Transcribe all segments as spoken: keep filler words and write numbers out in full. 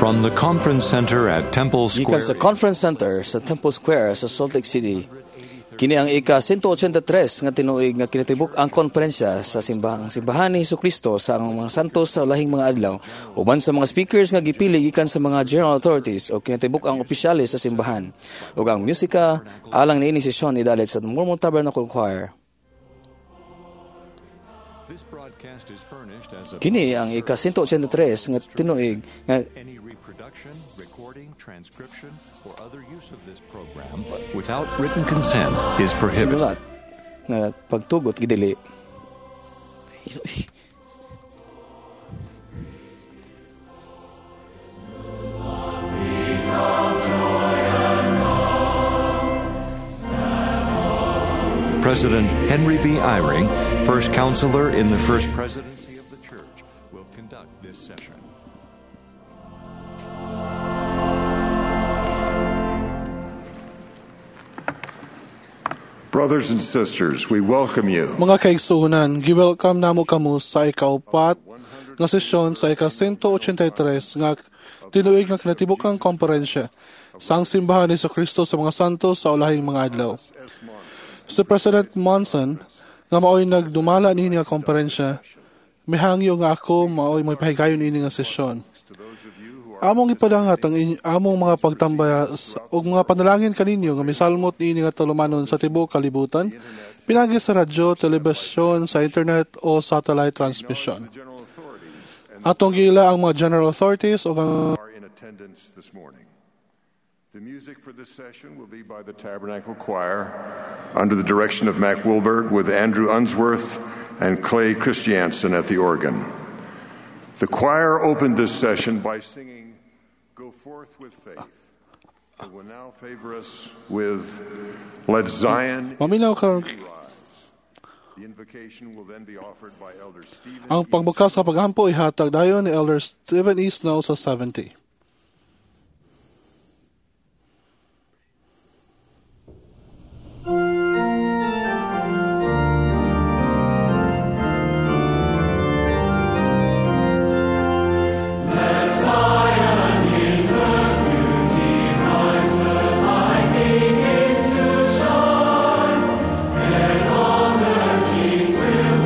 From the Conference Center at Temple Gikan sa Square, Conference Center sa Temple Square sa Salt Lake City, kini ang ika one eighty-three nga tinuig nga kinatibuk ang konferensya sa simbahang simbahan ni Jesucristo sa ang mga santos sa lahing mga adlaw, uban sa mga speakers nga gipili gikan sa mga general authorities o kinatibuk ang opisyales sa simbahan, ug ang musika alang niini sesyon idalit sa Mormon Tabernacle Choir. this broadcast is furnished as a Kini ang ika one eighty-three nga tinuig nga any reproduction, recording, transcription, or other use of this program without written consent is prohibited. simulat nga pagtugot gidili. President Henry B. Eyring, first counselor in the first presidency of the church, will conduct this session. Brothers and sisters, we welcome you Mga kaigsuunan, gi-welcome namo kamo sa ikaupat nga sesyon sa ika one eighty-three nga tinuig nga kinatibukang komperensya sa ang simbahan ni Jesucristo sa mga santos sa ulahing mga adlaw. Si President Monson nga maoy nagdumala niini nga komperensya, mihangyo nga ako maoy may pahigayon niini nga sesyon. Among ipadangat ang inyo, among mga pagtambayas ug mga panalangin kaninyo nga misalmot niini nga tulumanon sa tibuok kalibutan, pinagi sa radyo, telebisyon, sa internet o satellite transmission. Atong gila ang mga general authorities o ang are in attendance this morning. The music for this session will be by the Tabernacle Choir under the direction of Mac Wilberg with Andrew Unsworth and Clay Christiansen at the organ. The choir opened this session by singing Go Forth with Faith. It will now favor us with Let Zion maminaw karon Rise. The invocation will then be offered by Elder Stephen ang E. pagbukas sa paghampo ihatag dayon ni Elder Stephen E. Snow sa seventy.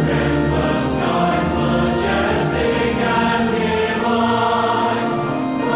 Majestic and divine,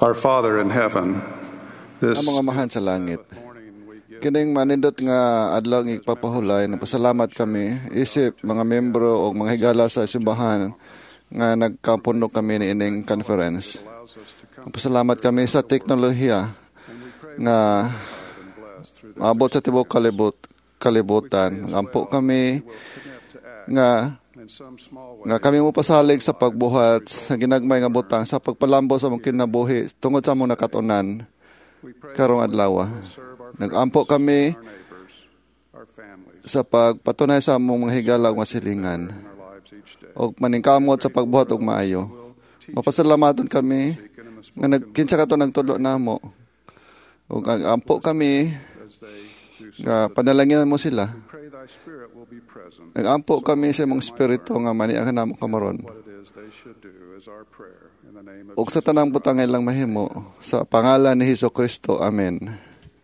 Our Father in heaven, this Ang mga mahan sa langit, kining manindot nga adlaw ng ipapahulay, napasalamat kami, isip mga membro o mga higala sa simbahan nga nagkapuno kami ni ining conference. Napasalamat kami sa teknolohiya nga maabot sa tibok kalibot, kalibutan. Ampo kami nga nga kami mo pasalig sa pagbuhat sa ginagmay nga butang sa pagpalambo sa mong kinabuhi tungod sa mong nakatunan karong adlaw. Nagampo kami sa pagpatunay sa mong mga higala nga silingan o maningkamot sa pagbuhat og maayo. Mapasalamaton kami nga nagkinsa kato nagtudlo namo. Ug ampo kami nga panalanginan mo sila. Nagampo kami sa mong espiritu nga maniakan namo kamaron. Ug sa tanang butang ilang mahimo sa pangalan ni Hesukristo. Amen.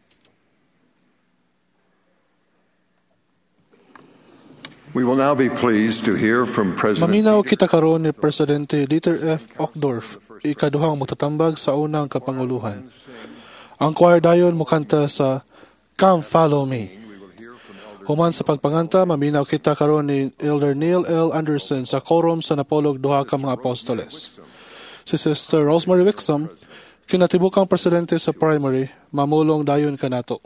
We will now be pleased to hear from President Maminaw kita karon ni Presidente Dieter F. Uchtdorf, ikaduhang magtatambag sa unang kapanguluhan. Ang choir dayon mukanta sa Come Follow Me. Human sa pagpanganta, maminaw kita karon ni Elder Neil L. Anderson sa quorum sa napolog duha ka mga apostoles. Si Sister Rosemary Wixom, kinatibukang presidente sa primary, mamulong dayon kanato.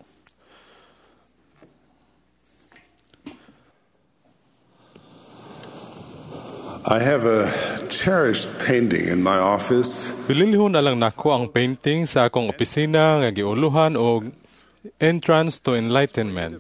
I have a cherished painting in my office. Pililihon na lang nako ang painting sa akong opisina nga giuluhan og Entrance to Enlightenment.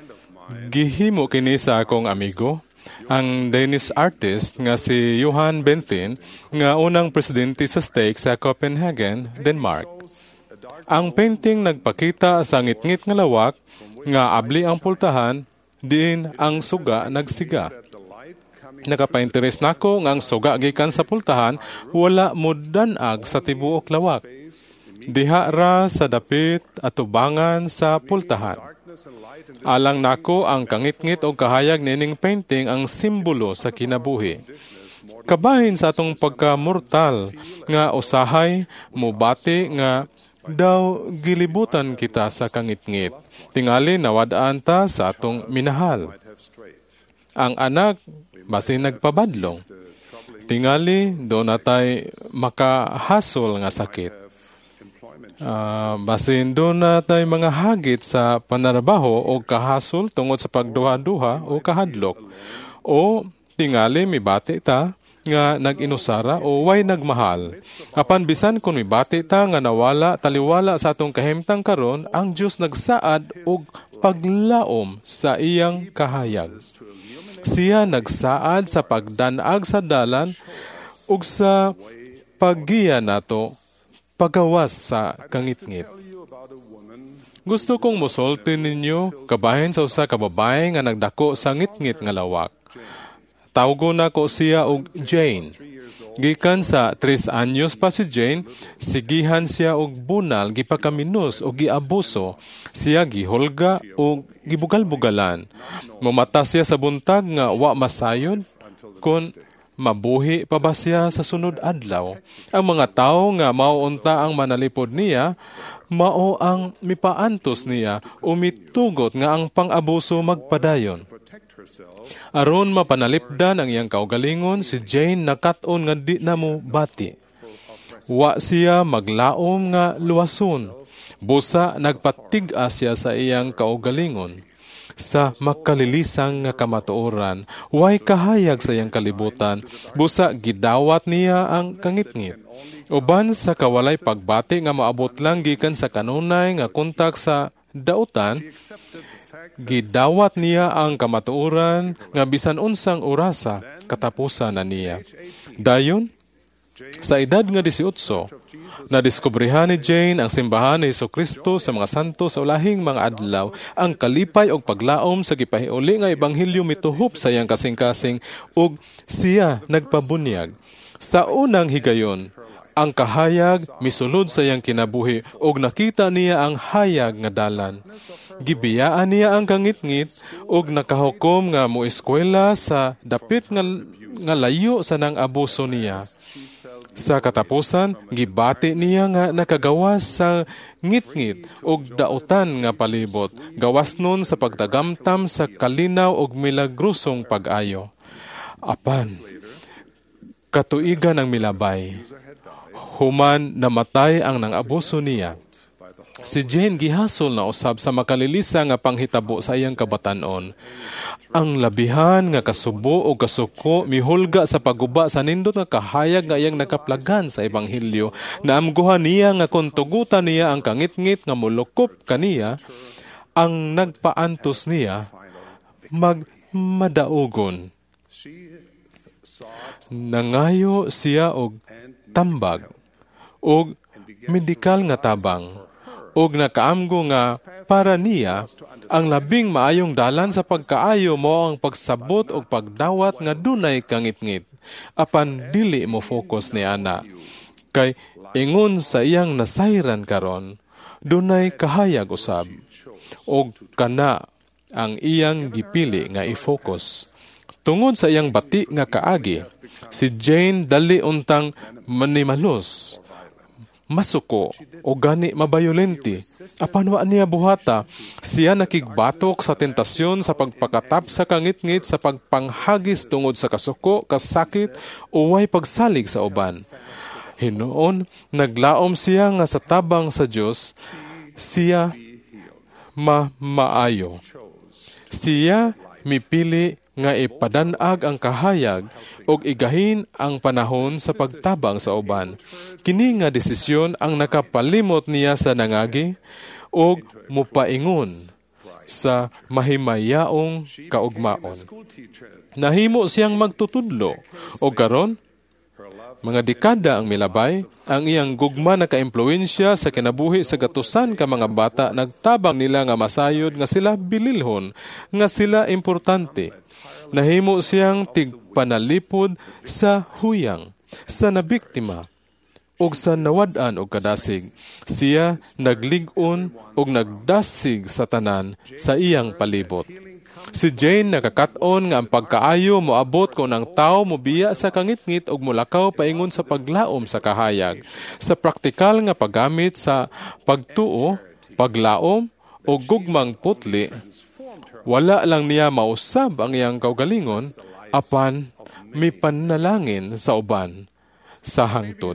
Gihimo kini sa akong amigo, ang Danish artist nga si Johan Benthin, nga unang presidente sa stake sa Copenhagen, Denmark. Ang painting nagpakita sa ngit-ngit nga lawak, nga abli ang pultahan, diin ang suga nagsiga. Nakapainteres nako nga ang suga gikan sa pultahan, wala mo danag sa tibuok lawak. Diha ra sa dapit at tubangan sa pultahan. Alang nako ang kangit-ngit o kahayag nining painting ang simbolo sa kinabuhi. Kabahin sa atong pagkamortal nga usahay mubati nga daw gilibutan kita sa kangit-ngit. Tingali nawadaan ta sa atong minahal. Ang anak basin nagpabadlong. Tingali do natay makahasol nga sakit. Uh, basin doon na tayo mga hagit sa panarabaho o kahasol tungod sa pagduha-duha o kahadlok. O tingali mibati ta nga nag-inusara o way nagmahal. Apan bisan kung mibati ta nga nawala taliwala sa atong kahimtang karon, ang Dios nagsaad og paglaom sa iyang kahayag. Siya nagsaad sa pagdanag sa dalan ug sa paggiya nato pagawas sa kangit-ngit. Gusto kong musulti ninyo kabahin sa usa ka babae nga nagdako sa ngit-ngit nga lawak. Tawgo na ko siya og Jane. Gikan sa tres anyos pa si Jane, sigihan siya og bunal, gipakaminos o giabuso. Siya gihulga o gibugal-bugalan. Mamata siya sa buntag nga wa masayod kun mabuhi pa ba siya sa sunod adlaw? Ang mga tao nga mauunta ang manalipod niya, mao ang mipaantos niya o mitugot nga ang pang-abuso magpadayon. Aron mapanalipdan ang iyang kaugalingon, si Jane nakat-on nga di na mo bati. Wa siya maglaom nga luwason. Busa nagpatig-a siya sa iyang kaugalingon. Sa makalilisang nga kamatuoran, way kahayag sa iyang kalibutan, busa gidawat niya ang kangit-ngit. Uban sa kawalay pagbati nga maabot lang gikan sa kanunay nga kontak sa dautan, gidawat niya ang kamatuoran nga bisan unsang orasa katapusan na niya. Dayon, sa edad nga disiotso, nadiskubrihan ni Jane ang simbahan ni Hesukristo sa mga santo sa ulahing mga adlaw, ang kalipay og paglaom sa gipahiuli nga ebanghelyo mituhop sa iyang kasing-kasing ug siya nagpabunyag. Sa unang higayon, ang kahayag misulod sa iyang kinabuhi ug nakita niya ang hayag nga dalan. Gibiyaan niya ang kangit-ngit ug nakahukom nga moeskwela sa dapit nga, nga layo sa nang abuso niya. Sa katapusan, gibati niya nga nakagawas sa ngit-ngit og dautan nga palibot, gawas nun sa pagtagamtam sa kalinaw og milagrosong pag-ayo. Apan, katuigan ang milabay. Human namatay ang nang-abuso niya. Si Jane gihasol na usab sa makalilisa nga panghitabo sa iyang kabatanon. Ang labihan nga kasubo o kasuko mihulga sa paguba sa nindot nga kahayag nga iyang nakaplagan sa ebanghelyo, na amguhan niya nga kung tugutan niya ang kangit-ngit nga mulukop kaniya, ang nagpaantos niya magmadaugon. Nangayo siya og tambag og medikal nga tabang, og nakaamgo nga para niya ang labing maayong dalan sa pagkaayo mo ang pagsabot o pagdawat nga dunay kangit-ngit. Apan dili mo focus ni ana. Kay ingon sa iyang nasayran karon, dunay kahayag usab. Og kana ang iyang gipili nga i-focus. Tungod sa iyang bati nga kaagi, si Jane dali untang manimalos, masuko o gani mabayolente. Apan wa niya buhata, siya nakigbatok sa tentasyon sa pagpakatap sa kangit-ngit, sa pagpanghagis tungod sa kasuko, kasakit o way pagsalig sa uban. Hinuon, naglaom siya nga sa tabang sa Dios, siya ma-maayo. Siya mipili nga ipadanag ang kahayag og igahin ang panahon sa pagtabang sa uban. Kini nga desisyon ang nakapalimot niya sa nangagi og mupaingon sa mahimayaong kaugmaon. Nahimo siyang magtutudlo og karon mga dekada ang milabay, ang iyang gugma na ka-impluwensya sa kinabuhi sa gatusan ka mga bata, nagtabang nila nga masayod nga sila bililhon, nga sila importante. Nahimo siyang tigpanalipod sa huyang, sa nabiktima, og sa nawad-an og kadasig. Siya naglig-on og nagdasig sa tanan sa iyang palibot. Si Jane nakakaton nga ang pagkaayo moabot kung ang tao mobiya sa kangit-ngit og mulakaw paingon sa paglaom sa kahayag. Sa praktikal nga paggamit sa pagtuo, paglaom o gugmang putli, wala lang niya mausab ang iyang kaugalingon, apan may panalangin sa uban sa hangtod.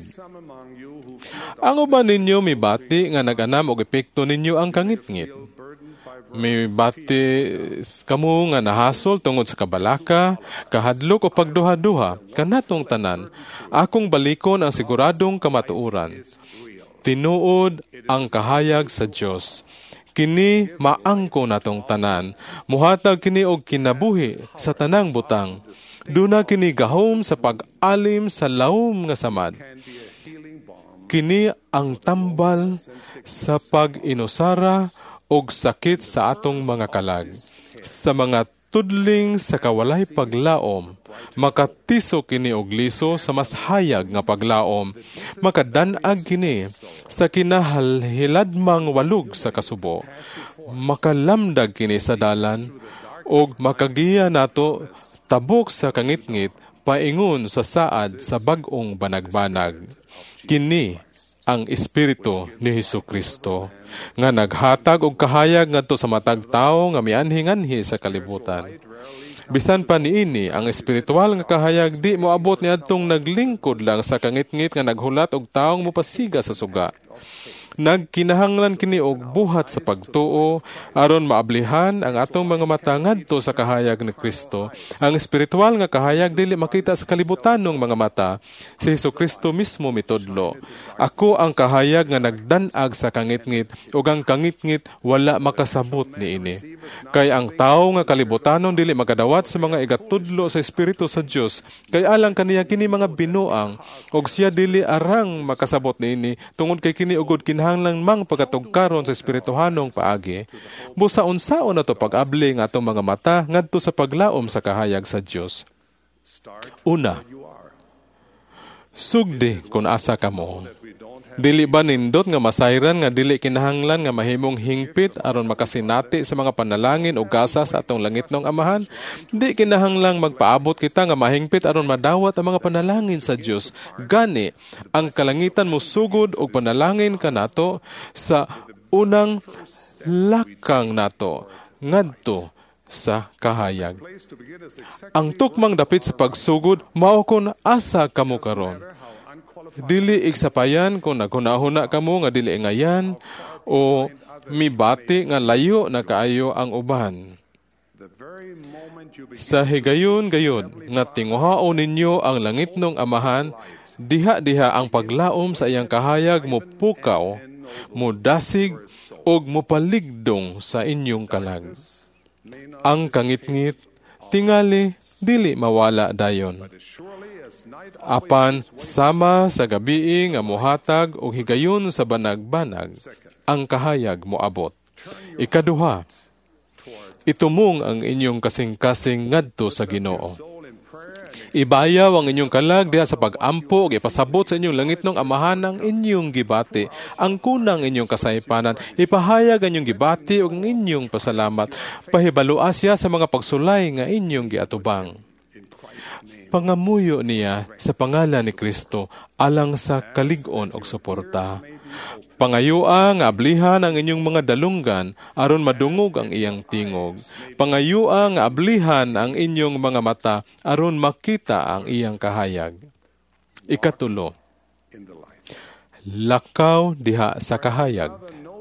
Ang uban ninyo may bati nga naganam og epekto ninyo ang kangit-ngit. May bati kamo nga nahasol tungod sa kabalaka, kahadlok o pagduha-duha, kanatong tanan, akong balikon ang siguradong kamatuuran. Tinuod ang kahayag sa Dios. Kini maangko natong tanan, muhatag kini og kinabuhi sa tanang butang. Duna kini gahom sa pag-alim sa lawom nga samad. Kini ang tambal sa pag-inusara og sakit sa atong mga kalag. Sa mga tudling sa kawalay paglaom, makatiso kini og liso sa mas hayag nga paglaom, makadanag kini sa kinahalhiladmang walog sa kasubo, makalamdag kini sa dalan, og makagiya nato tabok sa kangit-ngit paingon sa saad sa bag-ong banag-banag. Kini ang Espiritu ni Hesukristo nga naghatag og kahayag ngadto sa matag tawo nga mianhi-anhi sa kalibutan. Bisan pa niini ang espiritual nga kahayag di moabot niadtong naglingkod lang sa kangit-ngit nga naghulat og taong mopasiga sa suga. Nagkinahanglan kini og buhat sa pagtuo aron maablihan ang atong mga mata ngadto sa kahayag ni Kristo. Ang espiritual nga kahayag dili makita sa kalibutanong mga mata. Si Hesukristo mismo mitudlo. Ako ang kahayag nga nagdanag sa kangit-ngit ug ang kangit-ngit wala makasabot niini. Kay ang tawo nga kalibutanon dili makadawat sa mga igatudlo sa espiritu sa Dios. Kay alang kaniya kini mga binuang ug siya dili arang makasabot niini tungod kay kini ugod kin hanglang mang pagkatugkaron sa espirituhanong paagi. Busa unsaon nato pag-abli nga atong mga mata ngadto sa paglaom sa kahayag sa Dios. Una, Sugdi kung asa kamo. Dili ba nindot nga masayran nga dili kinahanglan nga mahimong hingpit aron makasinati sa mga panalangin o gasa sa atong langitnong Amahan? Di kinahanglang magpaabot kita nga mahingpit aron madawat ang mga panalangin sa Dios. Gani, ang kalangitan mo sugod og panalangin kanato sa unang lakang nato ngadto sa kahayag. Ang tukmang dapit sa pagsugod mao kon asa kamo karon. Dili igsapayan kung naghunahuna kamo nga dili ngayan o mibati nga layo na kaayo ang uban. Sa higayon-gayon nga tinguhaon ninyo ang langitnong Amahan, diha-diha ang paglaom sa iyang kahayag mo pukaw, mo dasig og mopaligdong sa inyong kalag. Ang kangit-ngit tingali dili mawala dayon. Apan sama sa gabii nga mohatag o higayon sa banag-banag, ang kahayag moabot. Ikaduha, itumong ang inyong kasing-kasing ngadto sa Ginoo. Ibayaw ang inyong kalag diha sa pag-ampo ug ipasabot sa inyong langitnong Amahan ang inyong gibati. Ang kunang inyong kasaypanan, ipahayag ang inyong gibati ug ang inyong pasalamat. Pahibalua siya sa mga pagsulay nga inyong giatubang. Pangamuyo niya sa pangalan ni Kristo alang sa kalig-on og suporta. Pangayua nga ablihan ang inyong mga dalunggan aron madungog ang iyang tingog. Pangayua nga ablihan ang inyong mga mata aron makita ang iyang kahayag. Ikatulo, lakaw diha sa kahayag.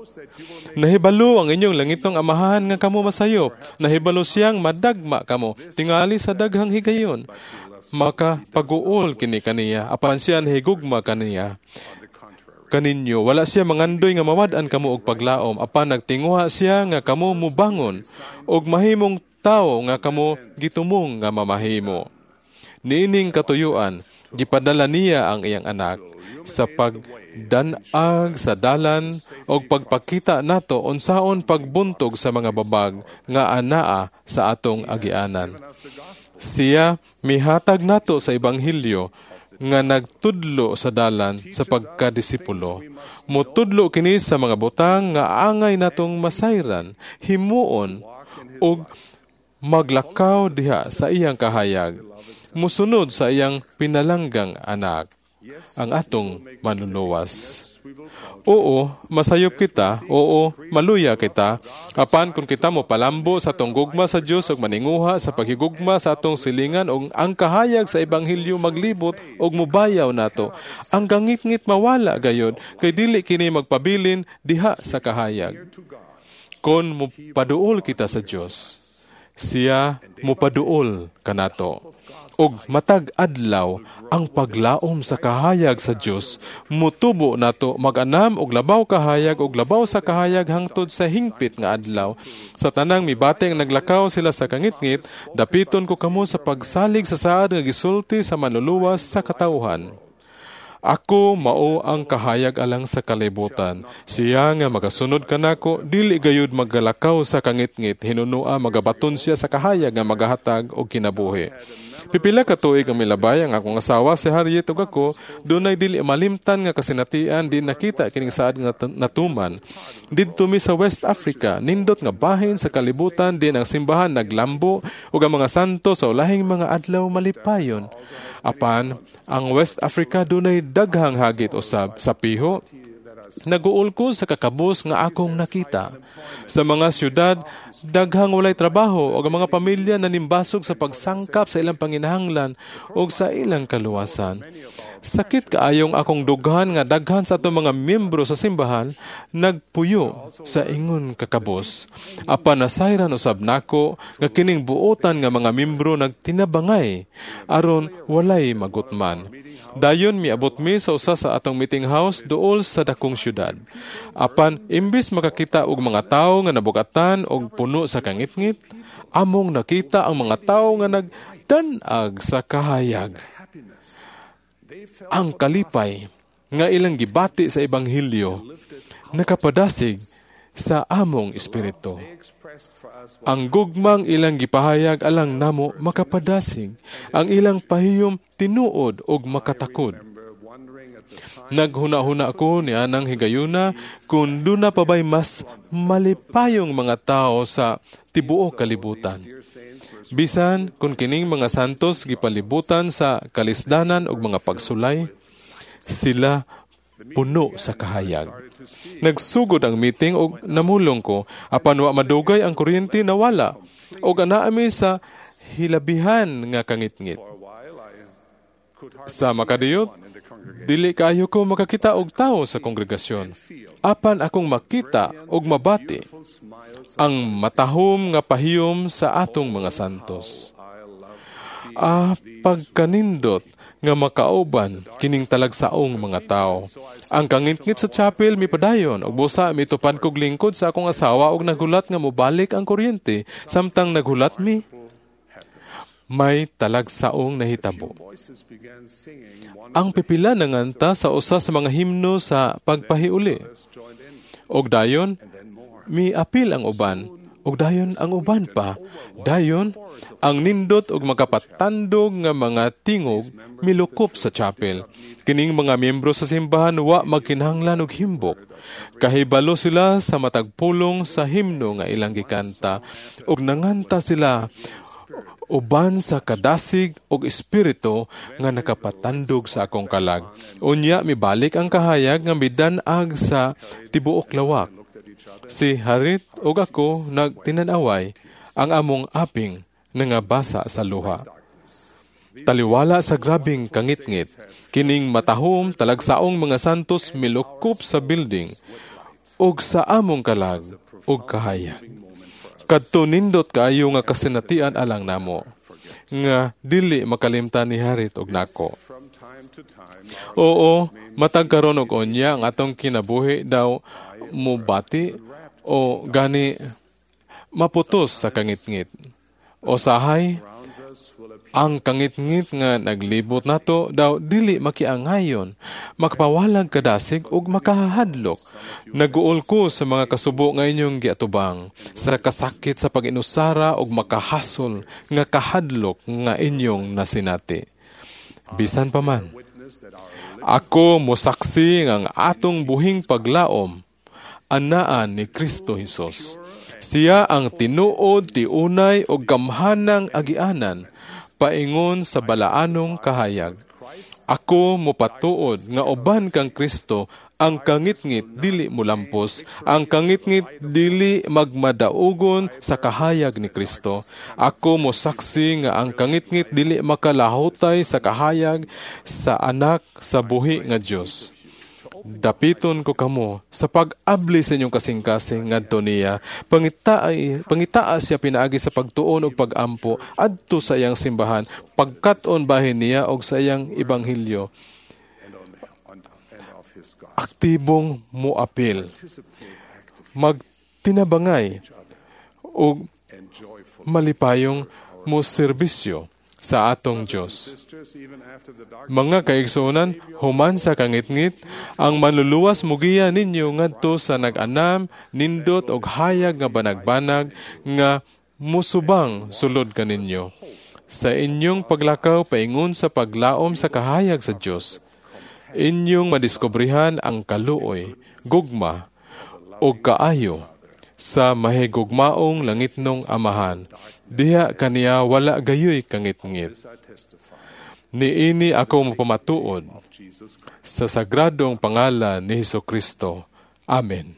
Nahibalo ang inyong langitong Amahan nga kamo masayop. Nahibalo siyang madagma kamo tingali sa daghang higayon. Maka pag-uol kini kaniya, apan siya nahigugma kaniya. Kaninyo, wala siya mangandoy nga mawad-an kamo og paglaom, apan nagtinguha siya nga kamo mubangon, og mahimong tao nga kamo gitumong nga mamahimo. Niining katuyuan, gipadala niya ang iyang anak sa pagdanag sa dalan og pagpakita nato unsaon pagbuntog sa mga babag nga anaa sa atong agianan. Siya mihatag nato sa Ebanghelyo nga nagtudlo sa dalan sa pagkadisipulo. Mutudlo kini sa mga butang nga angay natong masayran, himuon ug maglakaw diha sa iyang kahayag. Musunod sa iyang pinalanggang anak, ang atong manluluwas. Oo, masayop kita. Oo, maluya kita. Apan kung kita mo palambo sa atong gugma sa Dios ug maninguha sa paghigugma sa atong silingan ug ang kahayag sa Ebanghelyo maglibot ug mubayaw nato, ang gangit-ngit mawala gayud kay dili kini magpabilin diha sa kahayag. Kon mupaduol kita sa Dios, siya mupaduol kanato. Og matag adlaw ang paglaom sa kahayag sa Dios, mutubo nato mag-anam og labaw kahayag og labaw sa kahayag hangtod sa hingpit nga adlaw. Sa tanang mibati ang naglakaw sila sa kangit-ngit, dapiton ko kamo sa pagsalig sa saad nga gisulti sa manluluwas sa katawhan. Ako mao ang kahayag alang sa kalibutan. Siya nga magasunod kanako, dili gayud maggalakaw sa kangit-ngit, hinunua magabaton siya sa kahayag nga magahatag og kinabuhi. Pipila ka tuig ang milabay ang akong asawa si Harriet ug ako, dunay dili malimtan nga kasinatian di nakita kining saad nga natuman. Didto mi sa West Africa, nindot nga bahin sa kalibutan din ang simbahan naglambo ug ang mga santo sa ulahing mga adlaw malipayon. Apan ang West Africa dunay daghang hagit usab sa piho. Naguol ko sa kakabus nga akong nakita. Sa mga syudad, daghang walay trabaho o ang mga pamilya na nimbasog sa pagsangkap sa ilang panginahanglan o sa ilang kaluwasan. Sakit kaayong akong dughan nga daghan sa atong mga miyembro sa simbahan nagpuyo sa ingon kakabos. Apan nasayran usab nako nga kining buotan nga mga miyembro nagtinabangay aron walay magutman. Dayon miabot mi sa usa sa atong meeting house duol sa dakong syudad. Apan imbis makakita og mga tawo nga nabugatan og puno sa kangit-ngit, among nakita ang mga tawo nga nagdanag sa kahayag. Ang kalipay nga ilang gibati sa Ebanghelyo nakapadasig sa among espiritu. Ang gugmang ilang gipahayag alang namo makapadasig, ang ilang pahiyom tinuod og makatakod. Naghuna-huna ako ni anang higayuna kung doon na pa ba'y mas malipayong mga tao sa tibuok kalibutan. Bisan kung kining mga santos gipalibutan sa kalisdanan ug mga pagsulay, sila puno sa kahayag. Nagsugod ang meeting ug namulong ko, apan wa madugay ang kuryente nawala ug anaami sa hilabihan nga kangitngit. Sa makadiyot, dili kaayo ko makakita og tawo sa kongregasyon. Apan akong makita og mabati ang matahom nga pahiyom sa atong mga santos. Ah, pagkanindot nga makauban kining talagsaong mga tao. Ang kangitngit sa chapel mipadayon og busa mitupad kog lingkod sa akong asawa og nagulat nga mobalik ang kuryente samtang nagulat mi may talagsaong nahitabo. Ang pipila nanganta sa usa sa mga himno sa pagpahiuli. Og dayon, mi apil ang uban. Og dayon ang uban pa. Dayon, ang nindot og magapatandog nga mga tingog milukop sa chapel. Kining mga miyembro sa simbahan wa magkinahanglan og himbok. Kahibalo sila sa matagpulong sa himno nga ilang gikanta. Og nanganta sila uban sa kadasig og espiritu nga nakapatandog sa akong kalag. Unya mibalik ang kahayag nga midan-ag sa tibuok lawak. Si Harit ug ako nagtinan-away ang among aping nangabasa sa luha. Taliwala sa grabing kangitngit, kining matahom talagsaong mga santos milukop sa building ug sa among kalag ug kahayag. Kadto nindot kaayo nga kasinatian alang namo, nga dili makalimtan ni Harit og nako. Oo, matag karon og unya ang atong kinabuhi daw mubati o gani maputos sa kangitngit. O sahay, ang kangitngit nga naglibot nato daw dili makiangayon, makapawalag kadasig ug makahadlok. Naguol ko sa mga kasubo nga inyong giatubang, sa kasakit sa pag-inusara ug makahasol nga kahadlok nga inyong nasinati. Bisan pa man, ako mosaksi nga ang atong buhing paglaom anaan ni Kristo Jesus. Siya ang tinuod, tiunay o gamhanang agianan paingon sa balaanong kahayag. Ako mopatuod nga uban kang Kristo, ang kangitngit dili mulampos, ang kangitngit dili magmadaugon sa kahayag ni Kristo. Ako mosaksi nga ang kangitngit dili makalahutay sa kahayag sa anak sa buhi nga Dios. Dapiton ko kamo sa pag-abli sa inyong kasing-kasing ngadto niya, pangitaay pangitaa siya pinaagi sa pagtuon ug pag-ampo adto sa iyang simbahan, pagkat-on bahin niya og sa iyang ebanghelyo. Aktibong moapil, magtinabangay ug malipayong mo serbisyo sa atong Diyos. Mga kaigsunan, human sa kangitngit, ang manluluwas mugiya ninyo ngadto sa nag-anam, nindot og hayag nga banag-banag nga musubang sulod kaninyo. Sa inyong paglakaw paingon sa paglaom sa kahayag sa Diyos, inyong madiskubrihan ang kaluoy, gugma o kaayo sa mahigugmaong langitnong amahan. Diha kaniya wala gayoy kangit-ngit. Niini ako mapamatuod sa sagradong pangalan ni Hesukristo. Amen.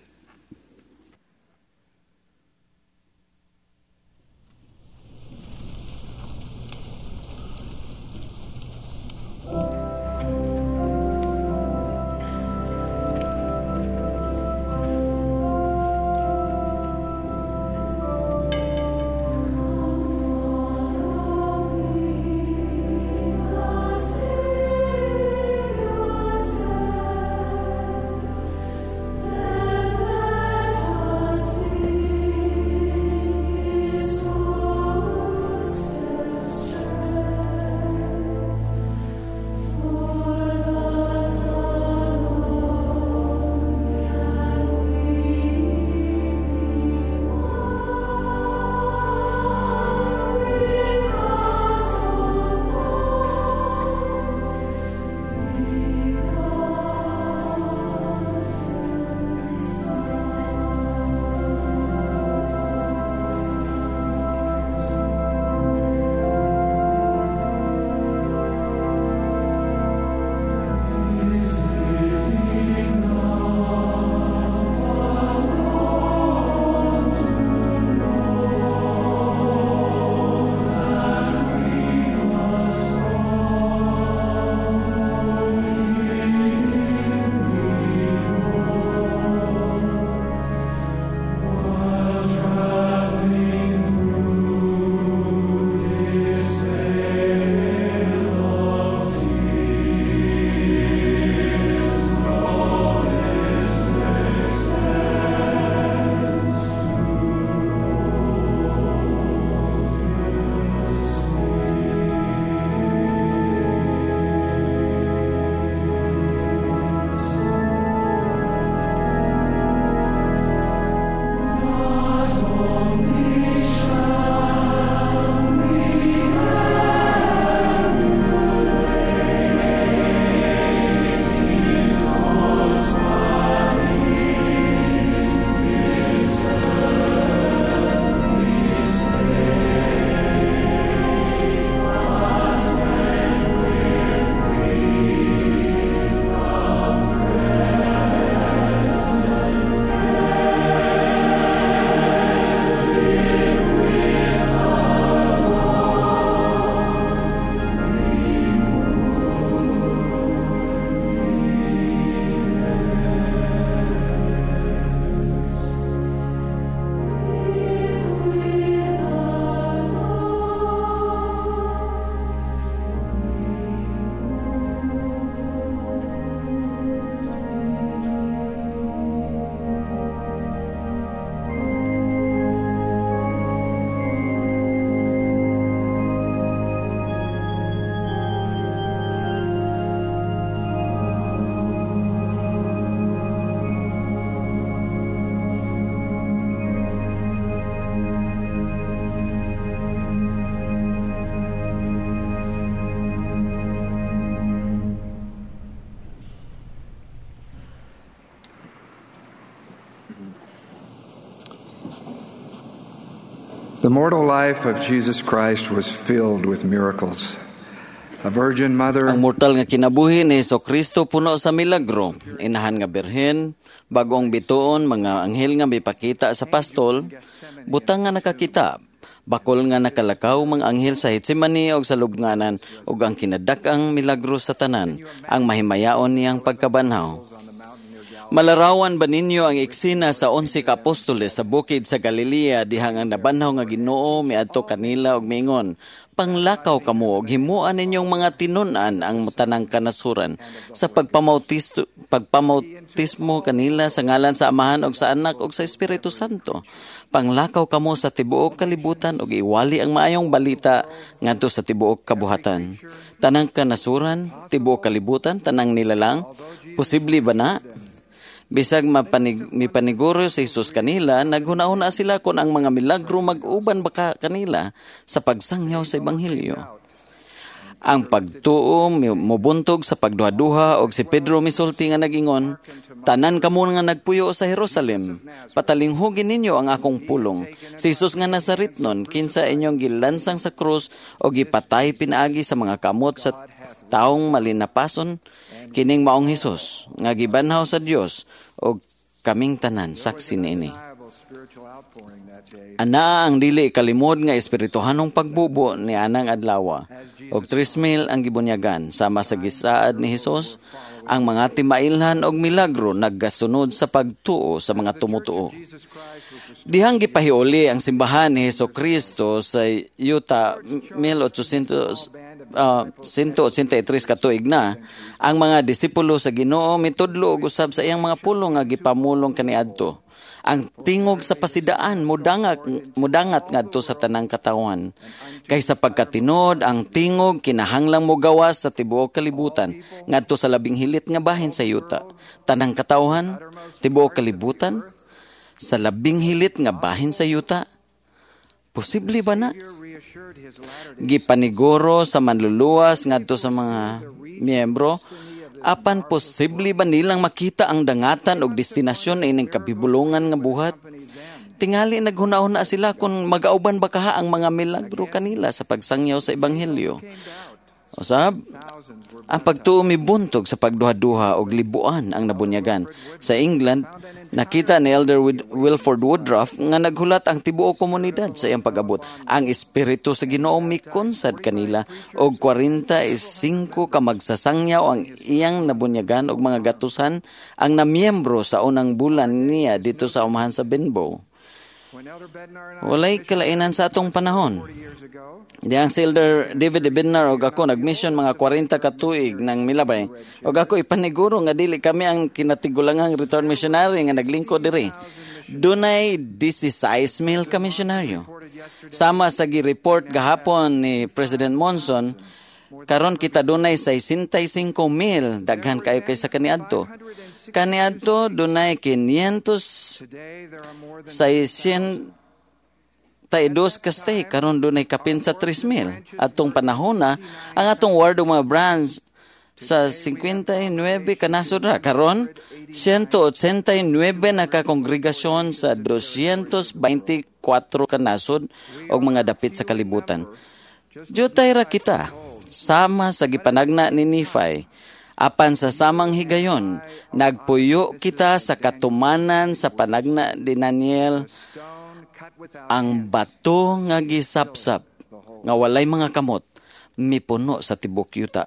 Then The mortal life of Jesus Christ was filled with miracles. A virgin mother. Ang mortal nga kinabuhi ni Jesucristo puno sa milagro. Inahan nga birhen, bagong bituon, mga anghel nga mipakita sa pastol, butang nga nakakita. Bakol nga nakalakaw mga anghel sa Getsemani og sa lubnganan ug ang kinadak-ang milagro sa tanan, ang mahimayaon niyang pagkabanhaw. Malarawan ba ninyo ang eksena sa onse ka apostoles sa bukid sa Galilea dihang ang nabanhaw nga Ginoo miadto kanila og miingon, panglakaw kamo og himuan ninyong mga tinun-an ang tanang kanasuran sa pagpamautismo pagpamautismo kanila sa ngalan sa Amahan og sa Anak og sa Espiritu Santo. Panglakaw kamo sa tibuok kalibutan og iwali ang maayong balita ngadto sa tibuok kabuhatan. Tanang kanasuran, tibuok kalibutan, tanang nilalang, posible ba na? Bisag mapanig, mipaniguro sa Jesus kanila, naghunahuna sila kung ang mga milagro mag-uban baka kanila sa pagsangyaw sa Ebanghelyo. Ang pagtuo mubuntog sa pagduha-duha og si Pedro misulti nga nagingon, tanan kamo nga nagpuyo sa Jerusalem, patalinghugin ninyo ang akong pulong. Si Jesus nga Nazaretnon, kinsa inyong gilansang sa krus o gipatay pinaagi sa mga kamot sa taong malinapason, kining maong Hesus nga gibanhaw sa Dios og kaming tanan saksi niini. Ana ang dili kalimod nga espirituhanong pagbubo ni anang adlaw og tres mil ang gibunyagan sama sa gisaad ni Hesus. Ang mga timailhan og milagro naggasunod sa pagtuo sa mga tumutuo. Dihang gipahiuli ang simbahan ni Jesucristo sa yuta eighteen eighty-three katuig na, ang mga disipulo sa Ginoo mitudlo og usab sa iyang mga pulong nga gipamulong kaniadto. Ang tingog sa pasidaan mudangat mudangat ngadto sa tanang katawhan. Kaysa pagkatinod, ang tingog kinahanglang mo gawas sa tibuok kalibutan ngadto sa labing hilit nga bahin sa yuta. Tanang katawhan, tibuok kalibutan, sa labing hilit nga bahin sa yuta. Posible ba na? Gipaniguro sa manluluwas ngadto sa mga miyembro, apan posible ba nilang makita ang dangatan o destinasyon ining kabibulungan nga buhat? Tingali naghunahuna sila kung magauban ba kaha ang mga milagro kanila sa pagsangyaw sa Ebanghelyo. Usab, ang pagtuo mibuntog sa pagduha-duha og libuan ang nabunyagan. Sa England, nakita ni Elder Wilford Woodruff nga naghulat ang tibuok komunidad sa iyang pag-abot. Ang Espiritu sa Ginoo mikonsad kanila og forty-five ka magsasangyaw ang iyang nabunyagan og mga gatusan ang namiyembro sa unang bulan niya dito sa umahan sa Benbow. Walay kalainan sa atong panahon. Diyang si Elder David Bednar og ako nagmission mga forty ka tuig ng Milabay. Og ako ipaniguro nga dili kami ang kinatigulangang return missionary nga naglingkod diri. Dunay sixteen mil ka misyonaryo. Sama sa gi-report gahapon ni President Monson, karon kita dunay sixty-five mil daghan kayo kaysa kaniadto. Kaniadto dunay five hundred Taidos kastay karon dunay kapin sa tres mil. Atong panahon na ang atong ward og mga branch sa fifty-nine kanasod ra karon one eighty-nine na ka kongregasyon sa two twenty-four kanasod og mga dapit sa kalibutan. Jotay ra kita sama sa gipanagna ni Nephi. Apan sa samang higayon, nagpuyo kita sa katumanan sa panagna ni Daniel, ang bato nga gisapsap nga walay mga kamot mipuno sa tibok yuta.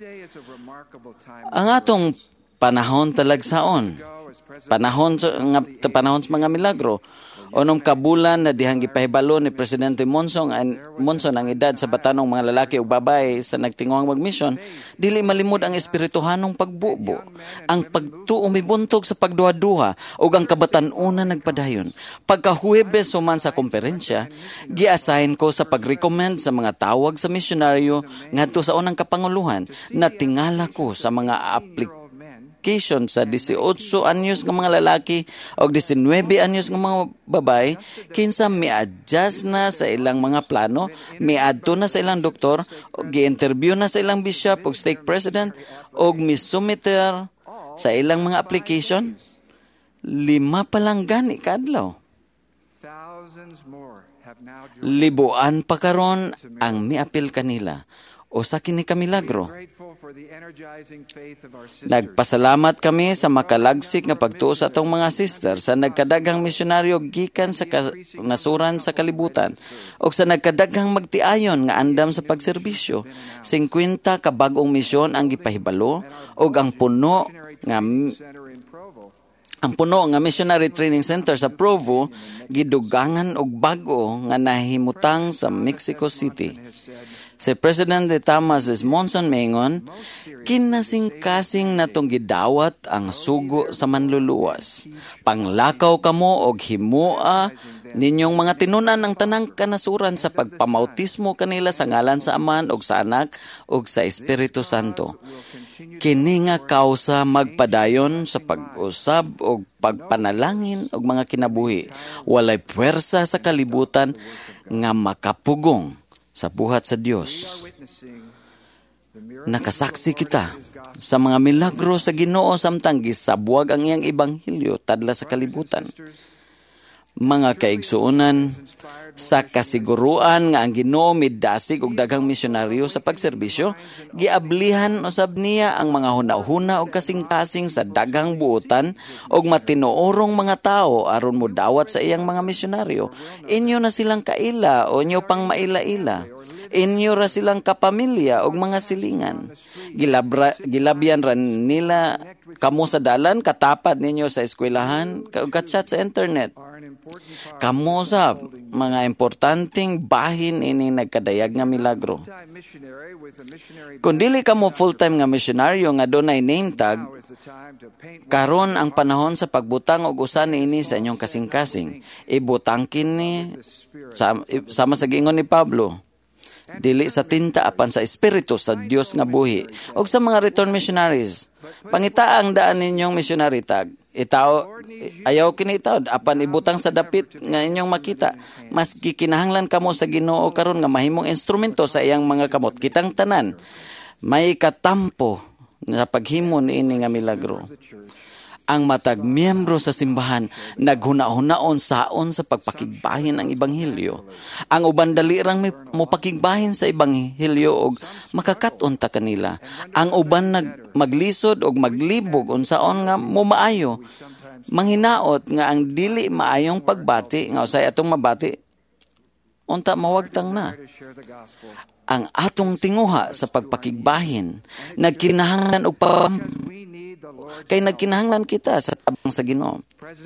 Ang atong panahon talagsaon, panahon nga panahon sa mga milagro. Onom kabulan na dihang gipahibalo ni Presidente Monson ang Monson ang edad sa batanong mga lalaki ug babae sa nagtinguhang magmisyon, dili malimod ang espirituhanong pagbubo, ang pagtuo mibuntog sa pagduha-duha ug ang kabatan-una nagpadayon. Pagka Huwebes human sa komperensya, gi-assign ko sa pag-recommend sa mga tawag sa misyonaryo ngadto sa unang kapanguluhan na tingala ko sa mga application sa eighteen anyos ng mga lalaki o nineteen anyos ng mga babae, kinsa mi-adjust na sa ilang mga plano, mi-adto na sa ilang doktor, o gi-interview na sa ilang bishop o stake president, o mi-submitter sa ilang mga application. Lima pa lang gani kadlaw. libuan pa karon ang miapil kanila o sa kini ka milagro. Nagpasalamat kami sa makalagsik nga pagtuo sa atong mga sister sa nagkadaghang misyonaryo gikan sa nasuran sa kalibutan o sa nagkadaghang magtiayon nga andam sa pagserbisyo. singkwenta ka bag-ong misyon ang gipahibalo o ang puno nga ang puno nga Missionary Training Center sa Provo gidugangan og bag-o nga nahimutang sa Mexico City. Si Presidente Thomas S. Monson maingon, kinasing-kasing natong gidawat ang sugo sa manluluwas. Panglakaw kamo og himua ninyong mga tinunan ang tanang kanasuran sa pagpamautismo kanila sa ngalan sa Aman og sa Anak og sa Espiritu Santo. Kini nga kausa magpadayon sa pag-usab og pagpanalangin og mga kinabuhi. Walay puwersa sa kalibutan nga makapugong sa buhat sa Dios. Nakasaksi kita sa mga milagro sa Ginoo samtang gisabwag ang iyang ebanghelyo tadla sa kalibutan. Mga kaigsuonan, sa kasiguruan nga ang Ginoo midasig og daghang misyonaryo sa pagserbisyo, giablihan usab niya ang mga hunahuna og kasing-kasing sa daghang buotan og matinuorong mga tao aron mo dawat sa iyang mga misyonaryo. Inyo na silang kaila o inyo pang maila-ila. Inyo ra silang kapamilya og mga silingan. Gilabra, gilabian ra nila kamo sa dalan, katapad ninyo sa eskwelahan, ug katchat sa internet. Kamo sa mga importanteng bahin ini nagkadayag nga milagro. Kung dili kamo full-time nga misyonaryo nga dunay name tag, karon ang panahon sa pagbutang og usa niini sa inyong kasing-kasing. Ibutangkin ni sama sa giingon ni Pablo. Dili sa tinta apan sa espiritu sa Dios nga buhi. Og sa mga return missionaries, pangita ang daan ninyong missionary tag. Itaw, ayaw kini itaw, apan ibutang sa dapit nga inyong makita. Mas gikinahanglan kamo sa Ginoo karon nga mahimong instrumento sa iyang mga kamot. Kitang tanan, may katampo na paghimo niini nga milagro. Ang matag miyembro sa simbahan naghuna-hunaon saon sa pagpakigbahin ang ebanghelyo. Ang uban dali rang mopakigbahin sa ebanghelyo og makakaton ta kanila. Ang uban nag maglisod og maglibog unsaon nga momaayo. Manghinaot nga ang dili maayong pagbati nga usay atong mabati unta mawagtang na. Ang atong tinguha sa pagpakigbahin nagkinahanglan og pam kay nagkinahanglan kita sa tabang sa Ginoo.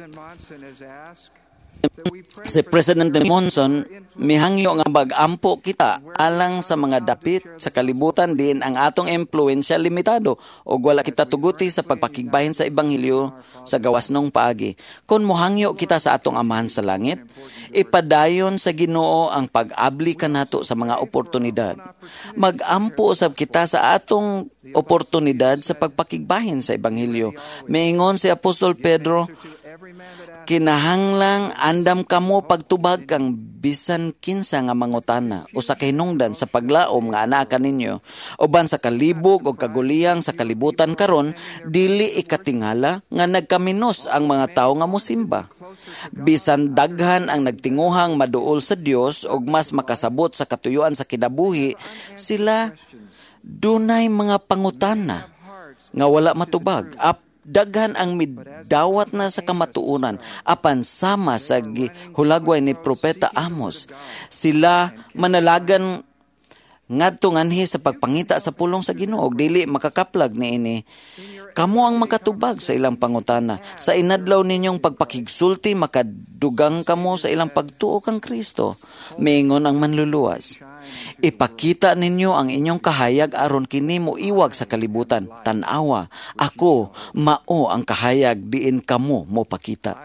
Si Presidente Monson mihangyo nga bag-ampo kita alang sa mga dapit sa kalibutan din ang atong impluwensya limitado o wala kita tuguti sa pagpakigbahin sa ebanghelyo sa gawas nung paagi. Kung mohangyo kita sa atong Amahan sa langit, ipadayon sa Ginoo ang pag-abli kanato sa mga oportunidad. Mag-ampo usab kita sa atong oportunidad sa pagpakigbahin sa ebanghelyo. Miingon si Apostol Pedro, kinahanglang andam kamo pagtubag kang bisan kinsa nga mangutana o sa kahinungdan sa paglaom nga anaa kaninyo uban sa kalibog o kaguliyang sa kalibutan karon dili ikatingala nga nagkaminos ang mga tawo nga mosimba. Bisan daghan ang nagtinguhang maduol sa Dios ug mas makasabot sa katuyoan sa kinabuhi, sila dunay mga pangutana nga wala matubag. Ap daghan ang midawat na sa kamatuoran apan sama sa hulagway ni Propeta Amos. Sila manalagan ngadto nganhi sa pagpangita sa pulong sa Ginoo dili makakaplag niini. Kamo ang makatubag sa ilang pangutana. Sa inadlaw ninyong pagpakigsulti makadugang kamo sa ilang pagtuo kang Kristo. Miingon ang manluluwas. Ipakita ninyo ang inyong kahayag aron kini mo iwag sa kalibutan. Tanawa, ako mao ang kahayag diin kamo mo pakita.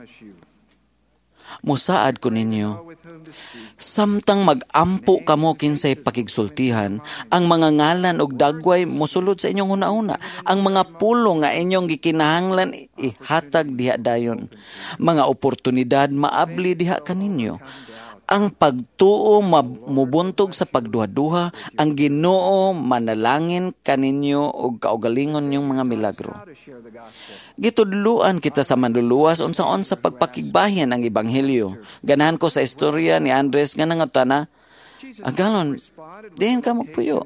Musaad ko ninyo, samtang mag-ampo kamo kinsay pakigsultihan, ang mga ngalan og dagway mosulod sa inyong una-una, ang mga pulo nga inyong gikinahanglan ihatag diha dayon, mga oportunidad maabli diha kaninyo. ang pagtuo mabubuntog sa pagduha-duha, ang Ginoo manalangin kaninyo og kaugalingon yung mga milagro. Gitudluan kita sa manluluwas unsaon sa pagpakigbahin ang ebanghelyo. Ganahan ko sa istorya ni Andres nga nangutana, agalon, diin ka magpuyo.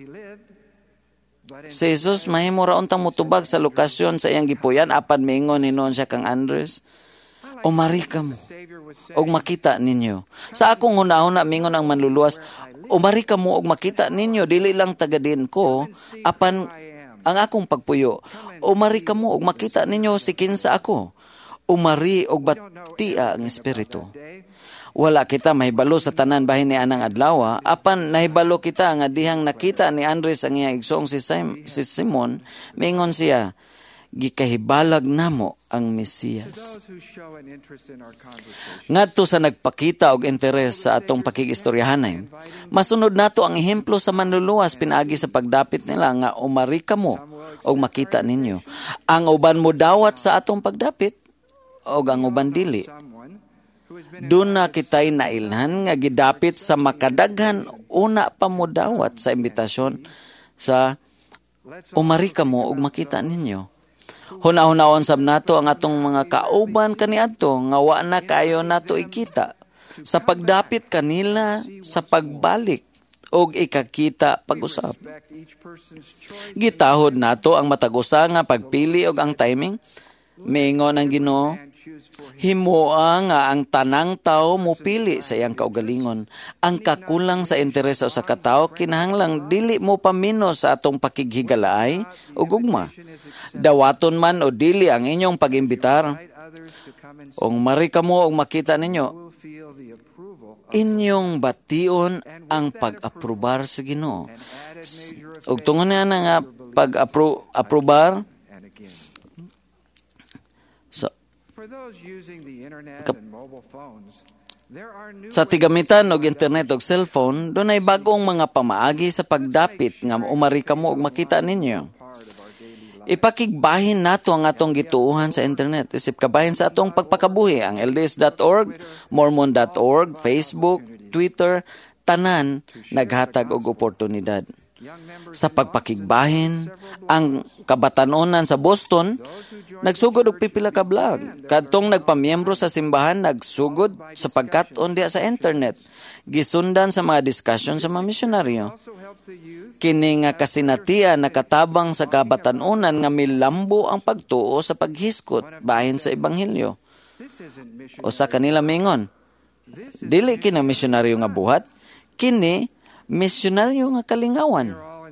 Si Jesus mahimo ra untang mutubag sa lokasyon sa iyang gipuyan apan miingon hinuon siya kang Andres, umari ka mo og makita ninyo. Sa akong hunahuna mingon ang manluluwas, umari ka mo og makita ninyo, dili lang tagadin ko apan ang akong pagpuyo. Umari ka mo og makita ninyo si kinsa ako. Umari og batia ang espiritu. Wala kita mahibalo sa tanan bahin ni anang adlaw, apan nahibalo kita nga dihang nakita ni Andres ang iyang igsoong si, Sim, si Simon, mingon siya, gikahibalag namo ang Mesiyas. Ngadto sa nagpakita og interes sa atong pakigistoryahanay, masunod nato ang ehemplo sa manluluwas pinaagi sa pagdapit nila nga umari kamo og makita ninyo. Ang uban mo dawat sa atong pagdapit og ang uban dili. Doon na kita'y nailhan nga gidapit sa makadaghan una pa mo dawat sa imbitasyon sa umari kamo og makita ninyo. Huna-hunaon sab nato ang atong mga kauban kaniadto nga wa na kaayo nato ikita sa pagdapit kanila sa pagbalik og ikakita pag-usap. Gitahod nato ang matag-usa nga pagpili og ang timing. Miingon ang Ginoo, himoa nga ang tanang tao mupili sa iyang kaugalingon. Ang kakulang sa interes sa katawo kinahanglang dili mo pamino sa atong pakighigalaay o gugma. Dawaton man o dili ang inyong pag-imbitar. Ong mari kamo og makita ninyo, inyong bation ang pag-aprobar sa Ginoo. Og tungon na nga pag-aprobar, sa tigamitan og internet og cellphone, doon ay bagong mga pamaagi sa pagdapit nga umari kamo og makita ninyo. Ipakigbahin nato ang atong gituuhan sa internet. Isip kabahin sa atong pagpakabuhi. Ang L D S dot org, Mormon dot org, Facebook, Twitter, tanan naghatag og oportunidad. Sa pagpakigbahin, ang kabatanunan sa Boston, nagsugod og pipila ka vlog. Kadtong nagpamiyembro sa simbahan, nagsugod sa pagkat-on diha sa internet. Gisundan sa mga discussion sa mga misyonaryo. Kini nga kasinatian nakatabang sa kabatanunan nga milambo ang pagtuo sa paghiskot bahin sa ebanghelyo. O sa kanila mingon, dili kini misyonaryo nga buhat, kini misyonaryo nga kalingawan.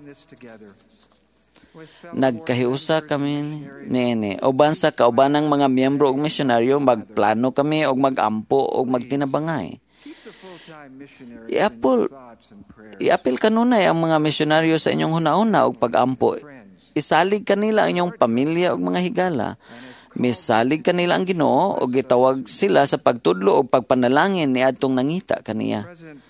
Nagkahiusa kami niini. Uban sa kaubanang mga miyembro og misyonaryo, magplano kami og magampo og magtinabangay. Iapol, iapil kanunay ang mga misyonaryo sa inyong hunahuna og pag-ampo. Isalig kanila ang inyong pamilya og mga higala. Misalig kanila ang Ginoo og gitawag sila sa pagtudlo og pagpanalangin ni adtong nangita kaniya.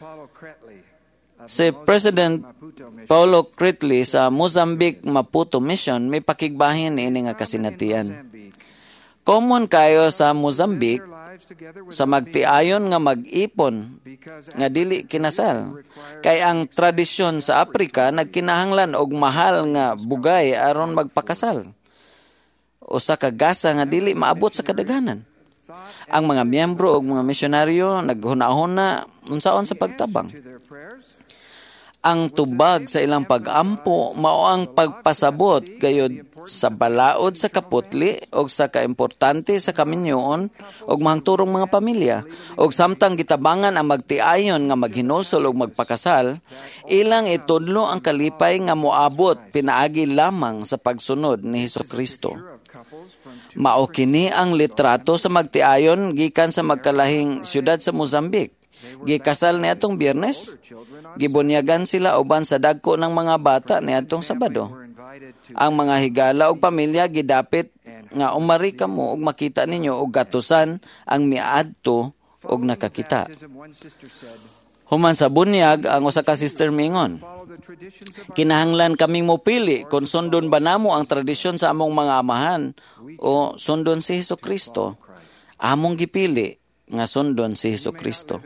Si President Paulo Critley sa Mozambique Maputo Mission may pakigbahin ini nga kasinatian. Common kayo sa Mozambique sa magtiayon nga mag-ipon nga dili kinasal. Kay ang tradisyon sa Afrika nagkinahanglan og mahal nga bugay aron magpakasal. O sa kagasa nga dili maabot sa kadaghanan. Ang mga miyembro og mga misyonaryo naghuna-huna unsaon sa pagtabang. Ang tubag sa ilang pag-ampo mao ang pagpasabot gayud sa balaod sa kaputli og sa kaimportante sa kaminyoon og mahangturong mga pamilya og samtang gitabangan ang magtiayon nga maghinulsol og magpakasal, ilang itudlo ang kalipay nga moabot pinaagi lamang sa pagsunod ni Hesukristo. Mao kini ang litrato sa magtiayon gikan sa magkalahing syudad sa Mozambique. Gikasal ni atong Biyernes, gibunyagan sila uban sa dagko ng mga bata ni atong Sabado. Ang mga higala og pamilya gidapit nga umari kamo og makita ninyo og gatusan ang miadto og nakakita. Human sa bunyag, ang usa ka sister mingon, kinahanglan kaming mopili kung sundon ba namo ang tradisyon sa among mga amahan o sundon si Hesukristo. Among gipili nga sundon si Hesukristo.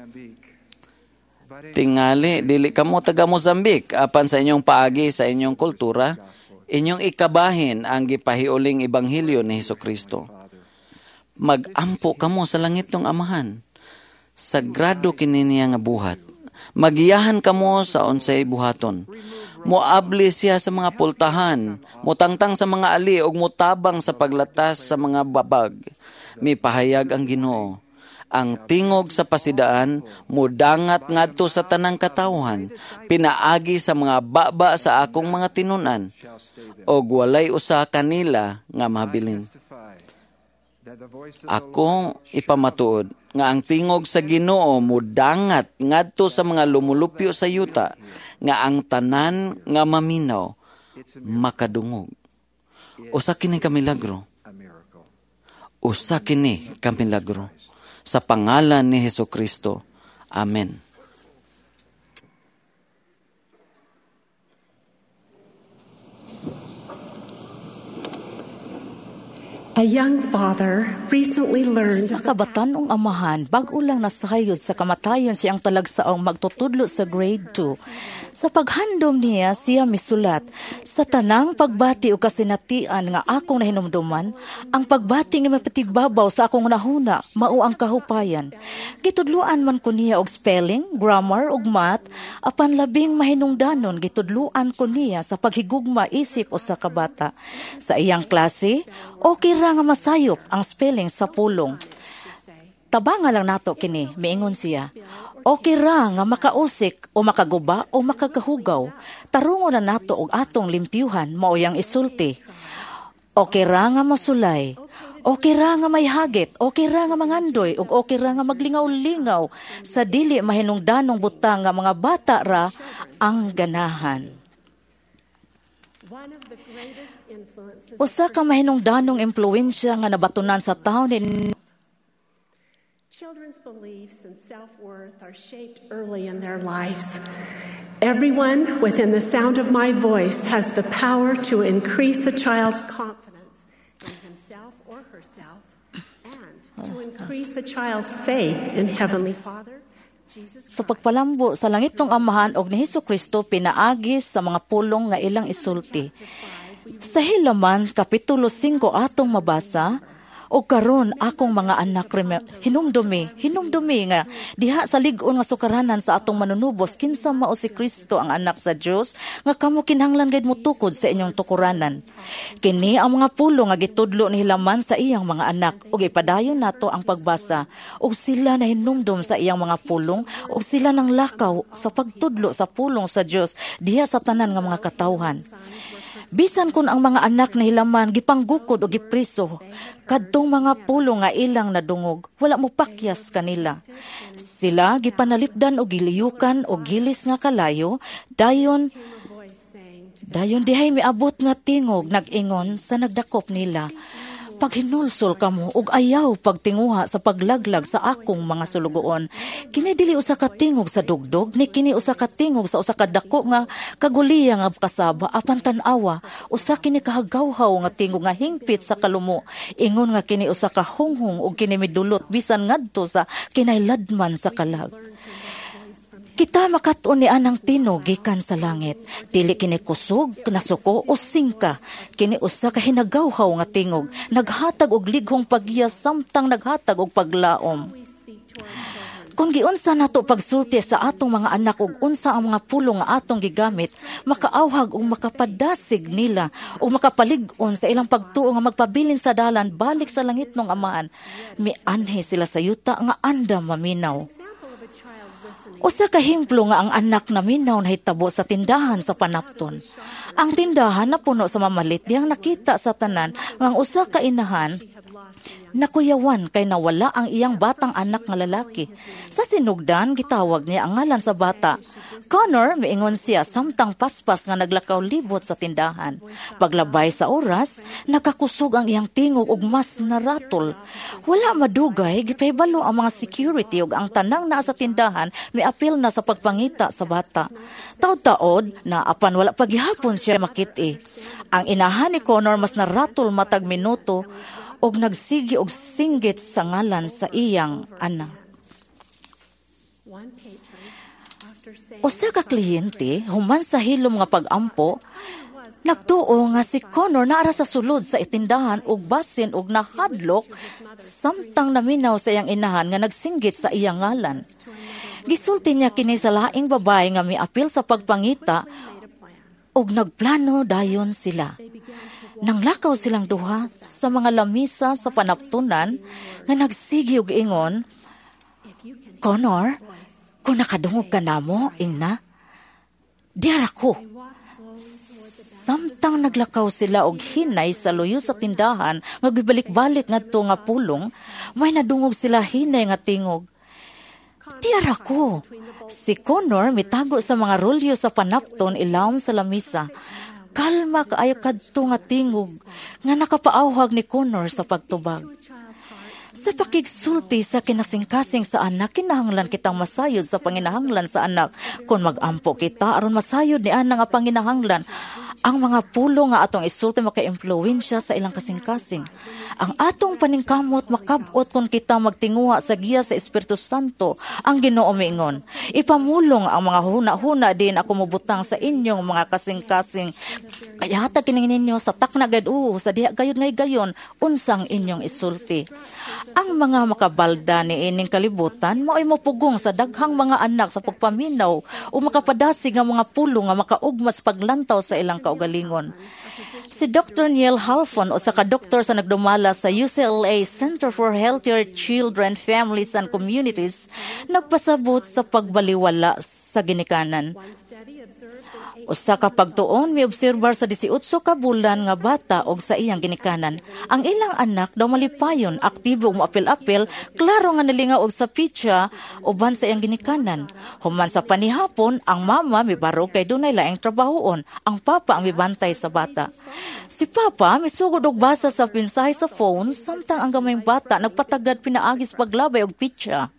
Tingali, dili kamo taga Mozambique, apan sa inyong paagi, sa inyong kultura, inyong ikabahin ang gipahiuling Ebanghelyo ni Hesukristo. Magampo kamo sa langit ng Amahan. Sagrado kini niya nga buhat. Magiyahan kamo sa unsay buhaton. Moabli siya sa mga pultahan, mutangtang sa mga ali, ug mutabang sa paglatas sa mga babag. Mipahayag ang Ginoo. Ang tingog sa pasidaan, mudangat ngadto sa tanang katawhan, pinaagi sa mga baba sa akong mga tinunan, og walay usa kanila nga mahabilin. Ako ipamatuod nga ang tingog sa Ginoo mudangat ngadto sa mga lumulupyo sa yuta, nga ang tanan nga maminaw makadungog. Usa kini ka milagro. Usa kini ka milagro. Sa pangalan ni Hesukristo. Amen. A young father recently learned sa kabatanong amahan, bag-o lang nasayod sa kamatayon siyang talagsaong magtutudlo sa grade two. Sa paghandom niya, siya misulat, sa tanang pagbati o kasinatian nga akong nahinumduman, ang pagbati nga mapatigbabaw sa akong nahuna, mao ang kahupayan. Gitudluan man ko niya og spelling, grammar ug math, apan labing mahinungdanon gitudluan ko niya sa paghigugma isip o sa kabata. Sa iyang klase, okay ra nga masayop ang spelling sa pulong. Tabanga lang nato kini, miingon siya. Okay ra nga makausik o makaguba o makagahugaw. Tarungo na nato og atong limpyuhan mao yang isulti. Okay ra nga masulay. Okay ra nga may hagit, okay ra nga mangandoy, ug okay ra nga maglingaw-lingaw sa dili mahinungdanong butang nga mga bata ra ang ganahan. Usa ka mahinungdanong impluwensya nga nabatunan sa taon ni Children's beliefs and self-worth are shaped early in their lives. Everyone within the sound of my voice has the power to increase a child's confidence in himself or herself and to increase a child's faith in Heavenly Father. Sa pagpalambo sa langit ng Amahan og ni Hesukristo pinaagis sa mga pulong nga ilang isulti. Sa Hilaman, Kapitulo five atong mabasa, o karon akong mga anak hinumdumi, hinumdumi nga diha sa lig-on nga sukaranan sa atong manunubos kinsa mao si Kristo ang anak sa Dios nga kamo kinahanglan gayud motukod sa inyong tukuranan. Kini ang mga pulong nga gitudlo ni Hilaman sa iyang mga anak ug ipadayon nato ang pagbasa ug sila na hinumdum sa iyang mga pulong ug sila nang lakaw sa pagtudlo sa pulong sa Dios diha sa tanan nga mga katawhan. Bisan kun ang mga anak na Hilaman gipanggukod o gipriso, kadtong mga pulong nga ilang nadungog, wala mo pakyas kanila. Sila gipanalipdan o giliyukan o gilis nga kalayo, dayon, dayon dihay miabot nga tingog nag-ingon sa nagdakop nila. Paghinulsol kamo ug ayaw pagtinguha sa paglaglag sa akong mga sulugoon. Kini dili usa ka tingog sa dugdog, ni kini usa ka tingog sa usa ka dako nga kaguliya nga kasaba apan tan-awa. Usa kini kahagawhaw nga tingog nga hingpit sa kalumo. Ingon nga kini usa ka hunghong ug kini midulot bisan ngadto sa kinailadman sa kalag. Kita makatun ni anang tinog gikan sa langit. Dili kini kusog, nasuko o singka. Kini usa ka hinagawhaw nga tingog. Naghatag og lighong paghiya samtang naghatag og paglaom. Kung giunsa nato pagsulti sa atong mga anak ug unsa ang mga pulong nga atong gigamit, makaawhag ug makapadasig nila ug makapalig-on sa ilang pagtuo nga magpabilin sa dalan balik sa langit ng Amahan. Mianhi sila sa yuta nga andam maminaw. Usa ka himplo nga ang anak na minaw nahitabo sa tindahan sa panapton. Ang tindahan napuno sa mamalit diyang nakita sa tanan nga usa ka inahan nakuyawan kay nawala ang iyang batang anak nga lalaki. Sa sinugdan, gitawag niya ang ngalan sa bata. Connor, miingon siya samtang paspas nga naglakaw libot sa tindahan. Paglabay sa oras, nakakusog ang iyang tingog ug mas naratol. Wala madugay, gipahibalo ang mga security ug ang tanang naa sa tindahan miapil na sa pagpangita sa bata. Taod-taod na apan wala paghihapon siya makit-i. Ang inahan ni Connor mas naratol matag minuto og nagsigi og singgit sa ngalan sa iyang ana. Usa ka kliyente human sa hilom nga pag-ampo, nagtuo nga si Connor naara sa sulod sa itindahan ug basin ug nahadlok samtang naminaw sa iyang inahan nga nagsinggit sa iyang ngalan. Gisulti niya kini sa laing babae nga miapil sa pagpangita ug nagplano dayon sila. Nanglakaw silang duha sa mga lamisa sa panaptunan nga nagsigi og ingon, Connor, kung nakadungog ka namo, ingna, diyara ko. Samtang naglakaw sila og hinay sa luyo sa tindahan nga gibalik-balik ngadto nga pulong, may nadungog sila hinay nga tingog. Diyara ko. Si Connor mitago sa mga rolyo sa panapton ilawom sa lamisa. Kalma kaayo kadto nga tingog nga nakapaawhag ni Connor sa pagtubag. Sa pakigsulti sa kinasingkasing sa anak, kinahanglan kitang masayod sa panginahanglan sa anak. Kung mag-ampo kita, aron masayod ni ana nga panginahanglan, ang mga pulo nga atong isulti maka-impluwensya sa ilang kasing-kasing. Ang atong paningkamot makabot kung kita magtinguha sa giya sa Espiritu Santo, ang Ginoo miingon. Ipamulong ang mga huna-huna din ako mubutang sa inyong mga kasing-kasing. Kaya hatag kining ninyo sa takna gayud uh, sa diha gayud ngay gayon, unsang inyong isulti. Ang mga makabalda ni ining kalibutan mao'y mopugong sa daghang mga anak sa pagpaminaw o makapadasig nga mga pulo nga makaugmas paglantaw sa ilang kaugalingon. Si Doctor Neil Halfon o sa ka-doktor sa nagdumala sa U C L A Center for Healthier Children, Families and Communities nagpasabot sa pagbaliwala sa ginikanan. Usa ka pagtuon miobserbar sa eighteen ka bulan nga bata og sa iyang ginikanan. Ang ilang anak daw malipayon, aktibo ug moapil-apil, klaro nga nalingaw og sa pitsa uban sa iyang ginikanan. Human sa panihapon, ang mama mibarog kay dunay laing trabahoon, ang papa ang mibantay sa bata. Si papa misugod og basa sa mensahe sa phone samtang ang gamayng bata nagpatagad pinaagis paglabay og pitsa.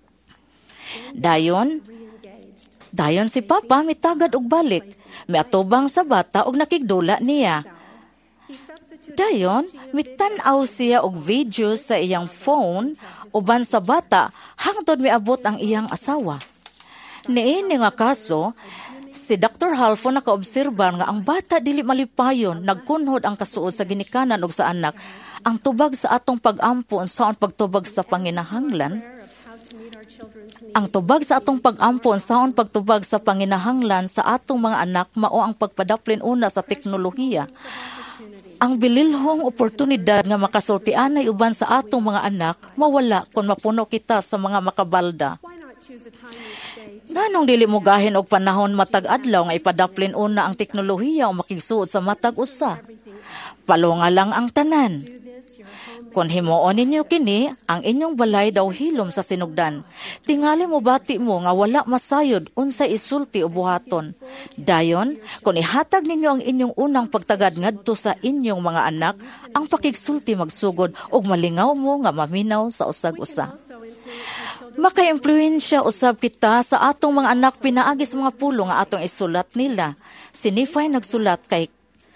Dayon, dayon si papa mitagad og balik. Miatubang sa bata og nakigdula niya. Dayon, mitan-aw siya og video sa iyang phone uban sa bata hangtod miabot ang iyang asawa. Niini nga kaso, si Doctor Halfon nakaobserbar nga ang bata dili malipayon, nagkunhod ang kasuod sa ginikanan ug sa anak. Ang tubag sa atong pag-ampo unsaon pagtubag sa panginahanglan, ang tubag sa atong pag-ampo unsaon pagtubag sa panginahanglan sa atong mga anak mao ang pagpadaplin una sa teknolohiya. Ang bililhong oportunidad nga makasultianay uban sa atong mga anak mawala kung mapuno kita sa mga makabalda. Nganong dili mo gahin og panahon matag adlaw nga ipadaplin una ang teknolohiya o makigsuot sa matag usa? Palonga lang ang tanan. Kung himuon ninyo kini, ang inyong balay daw hilom sa sinugdan. Tingali mo bati mo nga wala masayod unsay isulti o buhaton. Dayon, kung ihatag ninyo ang inyong unang pagtagad ngadto sa inyong mga anak, ang pakigsulti magsugod og malingaw mo nga maminaw sa usag-usa. Maka-impluwensya usab kita sa atong mga anak pinaagi sa mga pulo nga atong isulat nila. Si Nephi nagsulat kay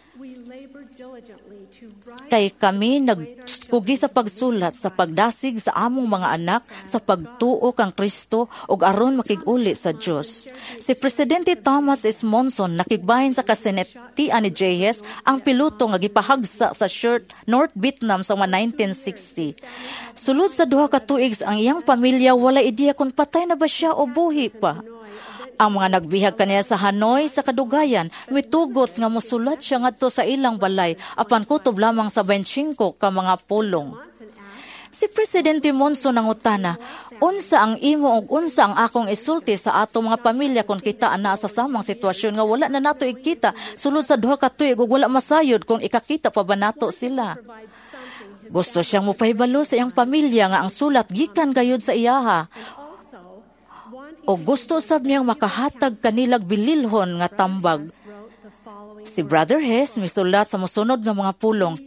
Kay kami nagkugi sa pagsulat sa pagdasig sa among mga anak sa pagtuo kang Kristo ug aron makig-uli sa Dios. Si Presidente Thomas S. Monson nakigbahin sa kasenetian ni J S ang piloto nga gipahagsa sa Shirt, North Vietnam sa nineteen sixty. Sulod sa duha ka tuig ang iyang pamilya wala ideya kung patay na ba siya o buhi pa. Ang mga nagbihag kaniya sa Hanoi sa kadugayan, mitugot nga mosulat siya ngadto sa ilang balay apan kutob lamang sa twenty-five ka mga pulong. Si Presidente Monson nangutana, unsa ang imo ug unsa ang akong isulti sa atong mga pamilya kung kita ana sa samang sitwasyon nga wala na nato ikita sulod sa duha ka tuig ug wala masayod kung ikakita pa ba nato sila. Gusto siyang mopahibalo sa iyang pamilya nga ang sulat gikan gayud sa iyaha. O gusto sab niyang makahatag kanilag bililhon nga tambag. Si Brother Hess misulat sa mosunod nga mga pulong,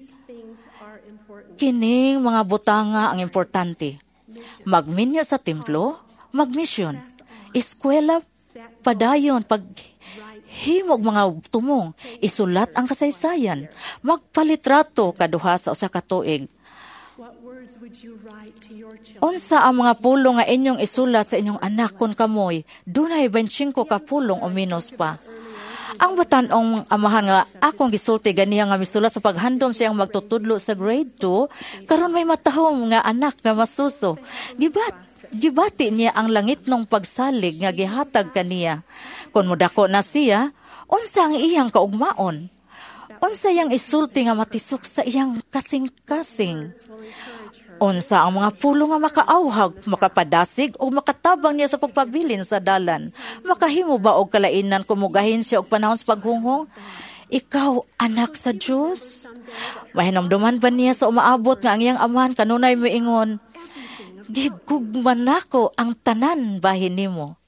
kining mga butanga ang importante. Magminyo sa templo, magmisyon, eskwela, padayon, paghimog mga tumong, isulat ang kasaysayan, magpalitrato kaduha sa usa ka tuig. Unsa ang mga pulong nga inyong isula sa inyong anak kon kamoy, dunay twenty-five ka pulong o minus pa. Ang batan-ong amahan nga akong gisulti ganiya nga misula sa paghandom siyang magtutudlo sa grade two, karon may matahom nga anak nga masuso. Gibat gibati niya ang langitnong pagsalig nga gihatag kaniya. Kun modako na siya, unsa ang iyang kaugmaon? Unsa yang isulti nga matisok sa iyang kasing-kasing? Unsa ang mga pulo nga makaawhag, makapadasig o makatabang niya sa pagpabilin sa dalan? Makahimo ba og kalainan kumugahin siya og panahon sa paghunghong? Ikaw, anak sa Diyos? Mahinumduman ba niya sa umaabot nga ang iyang amahan kanunay moingon, gigugman nako ang tanan bahin nimo?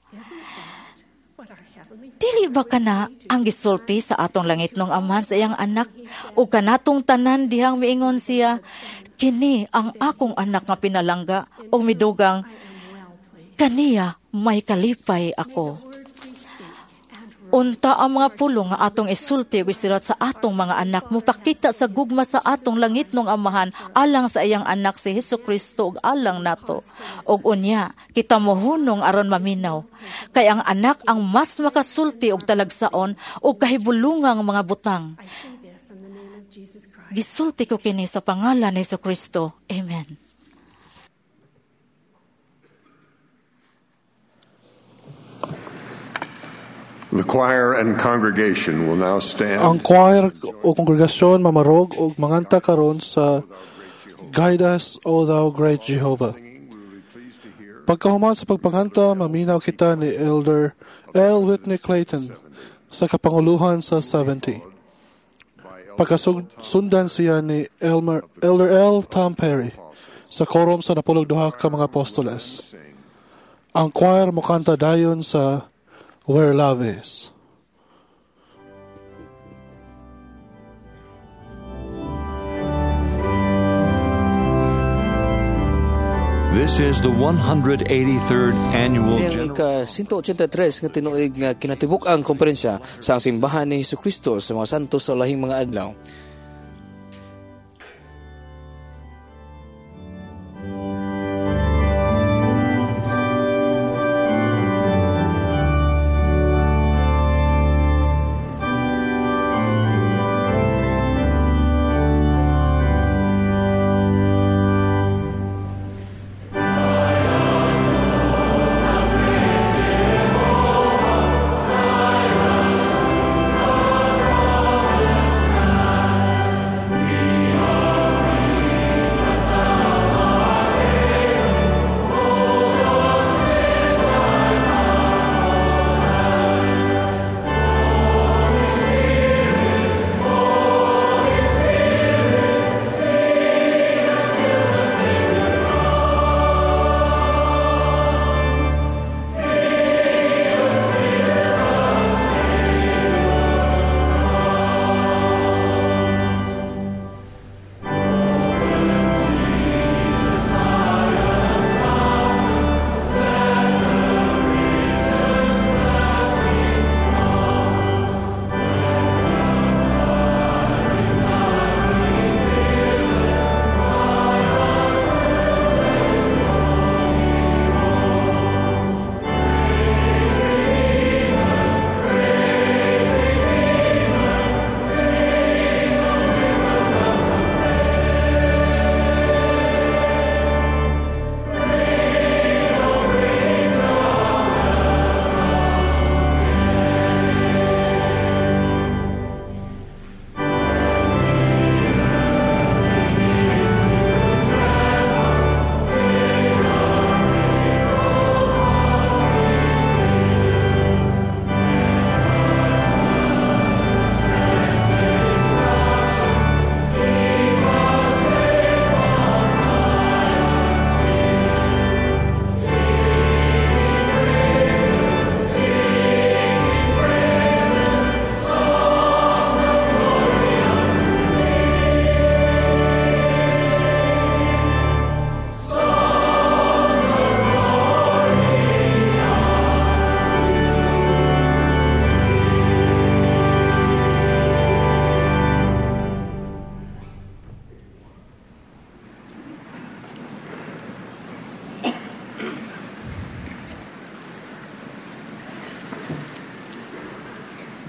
Dili ba kana ang gisulti sa atong langitnong amahan sa iyang anak o kanatong tanan dihang miingon siya, kini ang akong anak nga pinalangga o midugang, kaniya may kalipay ako. Unta ang mga pulong nga atong isulti o isirat sa atong mga anak mo pakita sa gugma sa atong langitnong amahan alang sa iyang anak si Hesukristo ug alang nato. Og unya, kita mohunong aron maminaw. Kay ang anak ang mas makasulti og talagsaon og kahibulungang mga butang. Gisulti ko kini sa pangalan ni Hesukristo. Amen. The choir and congregation will now stand. Ang choir o kongregasyon mamarog o manganta karon sa Guide Us, O Thou Great Jehovah. Pagkahuman sa pagpanganta, maminaw kita ni Elder L. Whitney Clayton sa kapanguluhan sa seventy. Pagkasundan siya ni Elmer, Elder L. Tom Perry sa korum sa napulog duha ka mga apostoles. Ang choir mukanta dayon sa Where Love Is. This is the one hundred eighty-third Annual Ang ika-one eighty-three nga tinuig nga kinatibuk-ang komperensya sa simbahan ni Hesukristo sa mga santos sa lahing mga adlaw.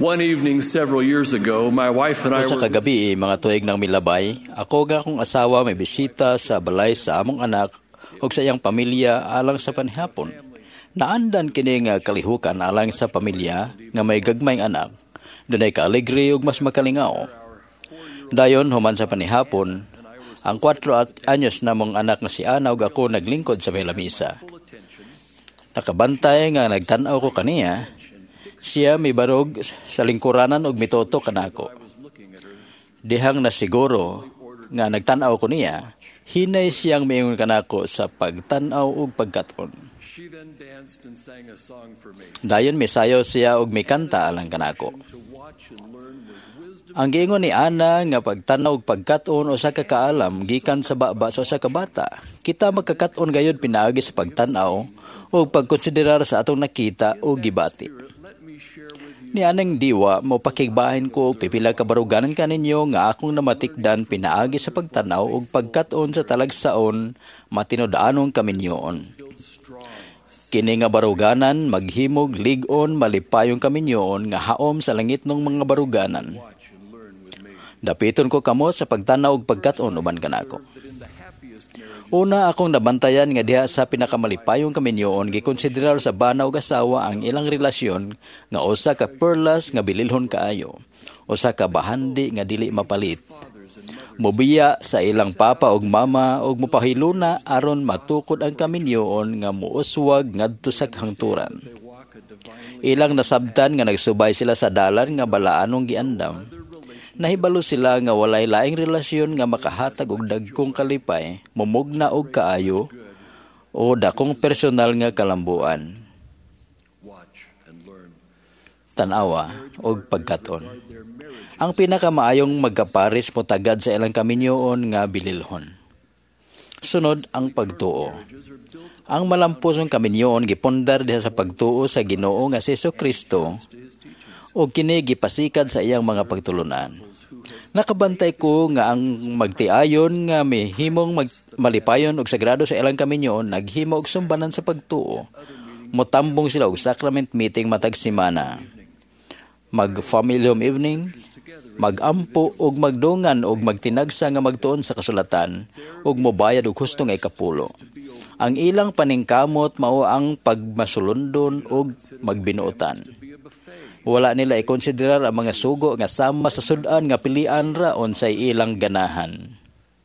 One evening several years ago, my wife and I Sa were kagabi, mga tuig ng milabay, ako nga akong asawa may bisita sa balay sa among anak o sa iyang pamilya alang sa panihapon. Naandan kini nga kalihukan alang sa pamilya nga may gagmayng anak. Dunay kaalegre ug mas makalingaw. Dayon human sa panihapon, ang kwatro at anyos namong anak na si Ana ug ako naglingkod sa may lamisa. Nakabantay nga nagtan-aw ko kaniya, siya may barog sa lingkuranan ug mitoto kanako. Dihang na siguro nga nagtan-aw ko niya, hinay siyang miingon kanako sa pagtan-aw ug pagkat-on. Dayon misayaw siya ug mikanta alang kanako. Ang giingon ni Ana nga pagtanaw ug pagkat-on o sa kakaalam gikan sa baba sa usa ka bata. Kita magkakat-on gayud pinaagi sa pagtan-aw o pagkonsiderar sa atong nakita o gibati. Ni anang diwa mo pakigbahin ko pipila ka baruganan kaninyo nga akong namatikdan pinaagi sa pagtanaw ug pagkat-on sa talagsaon matinud-anon kaminyoon. Kini nga baruganan maghimog lig-on malipayong kaminyoon nga haom sa langit ng mga baruganan. Dapiton ko kamo sa pagtanaw ug pagkat-on uban kanako. Una akong nabantayan nga diha sa pinakamalipayong kaminyoon gikonsiderar sa bana ug asawa ang ilang relasyon nga usa ka perlas nga bililhon kaayo, usa ka bahandi nga dili mapalit. Mobiya sa ilang papa ug mama ug mopahiluna aron matukod ang kaminyoon nga muuswag ngadto sa hangturan. Ilang nasabtan nga nagsubay sila sa dalan nga balaanong giandam. Nahibalo sila nga walay laing relasyon nga makahatag og dagkong kalipay, mumugna og kaayo o dakong personal nga kalambuan. Tanawa og pagkat-on. Ang pinakamaayong magkaparis mo tagad sa ilang kaminyoon nga bililhon. Sunod ang pagtuo. Ang malampusong kaminyoon gipundar diha sa pagtuo sa Ginoo nga si Jesu-Kristo o kini gipasikad sa iyang mga pagtulunan. Nakabantay ko nga ang magtiayon nga may himong mag- malipayon og sagrado sa ilang kaminyoon naghimo og sumbanan sa pagtuo. Motambong sila og sacrament meeting matag semana. Mag-family home evening, magampo og magdungan og magtinagsa nga magtuon sa kasulatan ug mobayad og hustong ay kapulo. Ang ilang paningkamot mao ang pagmasulundon og magbinuotan. Wala nila ikonsiderar ang mga sugo nga sama sa sudan nga pilian raon sa ilang ganahan.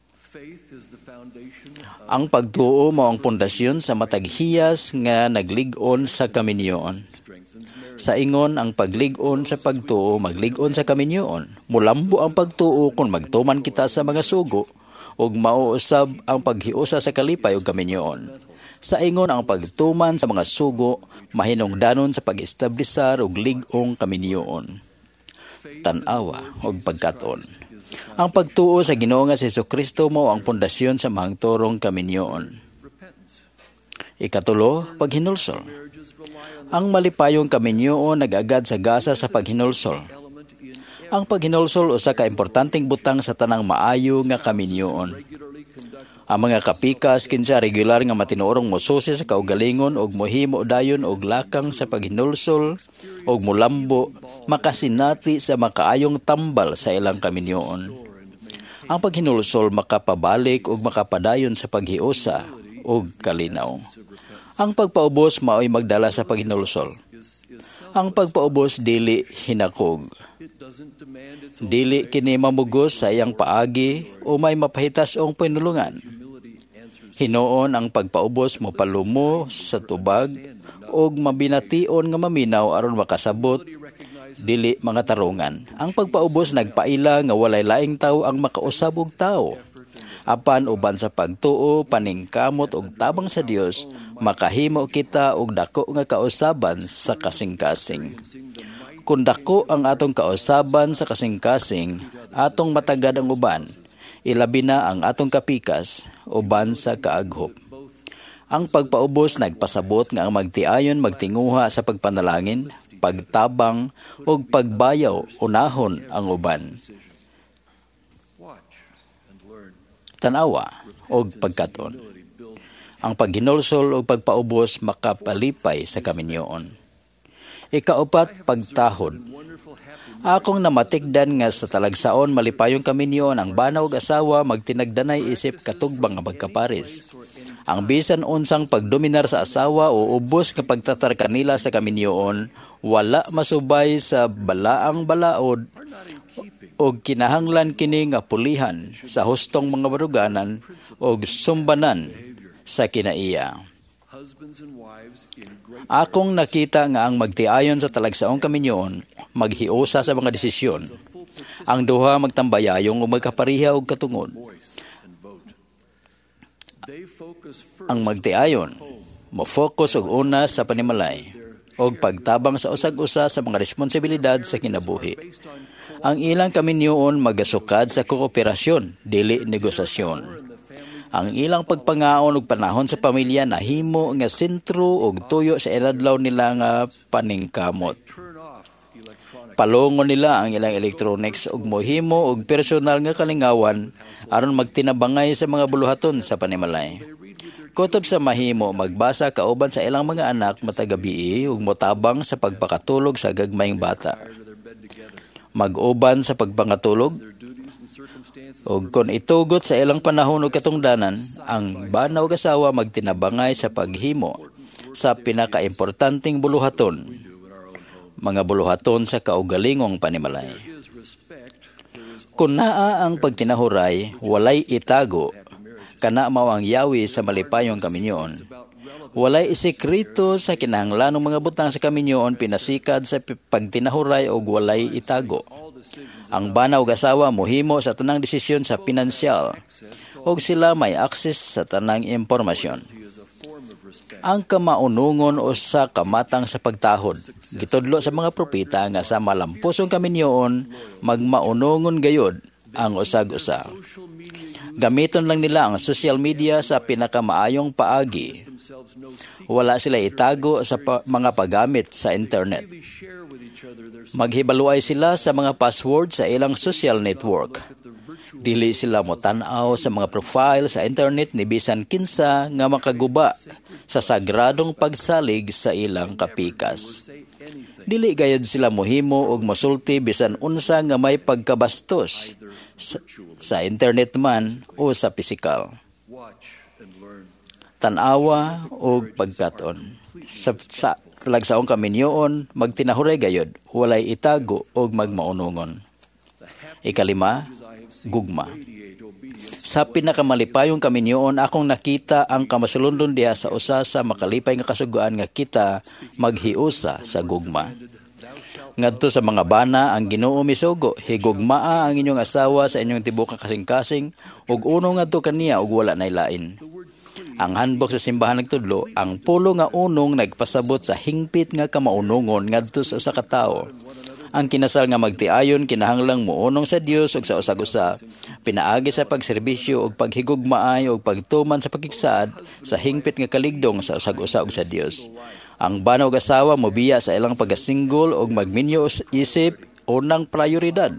Ang pagtuo mao ang pundasyon sa matag hiyas nga naglig-on sa kaminyoon. Sa ingon ang paglig-on sa pagtuo maglig-on sa kaminyoon. Mulambo ang pagtuo kung magtuman kita sa mga sugo ug mauusab ang paghiusa sa kalipay ug kaminyoon. Sa ingon ang pagtuman sa mga sugo mahinungdanon sa pag-establisar og lig-ong kaminyoon. Tan-awa og pagkat-on. Ang pagtuo sa Ginoo nga si Jesu-Kristo mao ang pundasyon sa mahangturong kaminyoon. Ikatulo, paghinulsol. Ang malipayong kaminyoon nag-agad sa gasa sa paghinulsol. Ang paghinulsol usa ka importanteng butang sa tanang maayo nga kaminyoon. Ang mga kapikas kinsa regular nga matinuorong mosusi sa kaugalingon og mohimo dayon og lakang sa paghinulsol og mulambo makasinati sa makaayong tambal sa ilang kaminyoon. Ang paghinulsol makapabalik og makapadayon sa paghiusa og kalinaw. Ang pagpaubos mao'y magdala sa paghinulsol. Ang pagpaubos dili hinakog. Dili kini mamugos sa iyang paagi o may mapahitas ong pinulungan. Hinoon ang pagpaubos mo palumo sa tubag o mabination nga maminaw aron makasabot dili mga tarungan. Ang pagpaubos nagpaila nga walay laing tawo ang makausab og tawo. Apan uban sa pagtuo, paningkamot og tabang sa Dios, makahimo kita og dako nga kausaban sa kasing-kasing. Kung dako ang atong kausaban sa kasing-kasing, atong matagad ang uban, ilabi na ang atong kapikas, uban sa kaaghop. Ang pagpaubos nagpasabot nga ang magtiayon magtinguha sa pagpanalangin, pagtabang, o pagbayaw, unahon ang uban. Tanawa o pagkaton. Ang paghinulsol o pagpaubos makapalipay sa kaminyoon. Ikaupat, pagtahod. Akong namatikdan nga sa talagsaon malipayong kaminyon ang bana ug asawa magtinagdanay isip katugbang nga magkapares. Ang bisan unsang pagdominar sa asawa o ubos nga pagtatar kanila sa kaminyoon wala masubay sa balaang balaod o kinahanglan kini nga pulihan sa hustong mga baruganan o sumbanan sa kinaiya. Akong nakita nga ang magtiayon sa talagsaong kaminyoon maghiusa sa mga desisyon. Ang duha magtambayayong o magkapariha og katungod. Ang magtiayon mo-focus og una sa panimalay og pagtabang sa usag-usa sa mga responsibilidad sa kinabuhi. Ang ilang kaminyoon magasukad sa kooperasyon, dili negosasyon. Ang ilang pagpangaon og panahon sa pamilya nahimo nga sentro og tuyo sa inadlaw nila nga paningkamot. Palungon nila ang ilang electronics ug mohimo og personal nga kalingawan aron magtinabangay sa mga buluhaton sa panimalay. Kutob sa mahimo magbasa kauban sa ilang mga anak matagabi ug motabang sa pagpakatulog sa gagmayng bata. Mag-uban sa pagpangatulog ug kon itugot sa ilang panahon ug katungdanan, ang bana ug asawa magtinabangay sa paghimo sa pinakaimportanteng buluhaton, mga buluhaton sa kaugalingong panimalay. Kung naa ang pagtinahuray, walay itago, kana mao ang yawi sa malipayong kaminyoon. Walay isekreto sa kinahanglanong mga butang sa kaminyoon pinasikad sa pagtinahuray o walay itago. Ang bana ug asawa mohimo sa tanang desisyon sa pinansyal ug sila may access sa tanang impormasyon. Ang kamaunungon o sa kamatang sa pagtahod. Gitudlo sa mga propeta nga sa malampusong kaminyoon magmaunungon gayud ang usag-usa. Gamiton lang nila ang social media sa pinakamaayong paagi. Wala sila itago sa pa- mga paggamit sa internet. Maghibaluay sila sa mga password sa ilang social network. Dili sila motanaw sa mga profile sa internet ni bisan kinsa nga makaguba sa sagradong pagsalig sa ilang kapikas. Dili gayud sila mohimo og mosulti bisan unsa nga may pagkabastos sa, sa internet man o sa pisikal. Tanawa og pagkaton. Sa, sa talagsaong kaminyoon, magtinahuray gayud, walay itago og magmaunungon. Ikalima, gugma. Sa pinakamalipayong kaminyoon, akong nakita ang kamasulundon diha sa usa sa makalipay nga kasugoan nga kita maghiusa sa gugma. Ngadto sa mga bana ang Ginoo misugo, higugmaa ang inyong asawa sa inyong tibuok kasing-kasing ug uno ngadto kaniya ug wala nay lain. Ang handbook sa simbahan nagtudlo, ang pulo nga unong nagpasabot sa hingpit nga kamaunungon ngadto sa usa ka tawo. Ang kinasal nga magtiayon kinahanglang muunong sa Dios ug sa usag-usa, pinaagi sa pagserbisyo ug paghigugmaay ug pagtuman sa pagkigsaad sa hingpit nga kaligdong sa usag-usa ug sa Dios. Ang bana ug asawa mobiya sa ilang pagasinggol ug magminyo isip unang prioridad.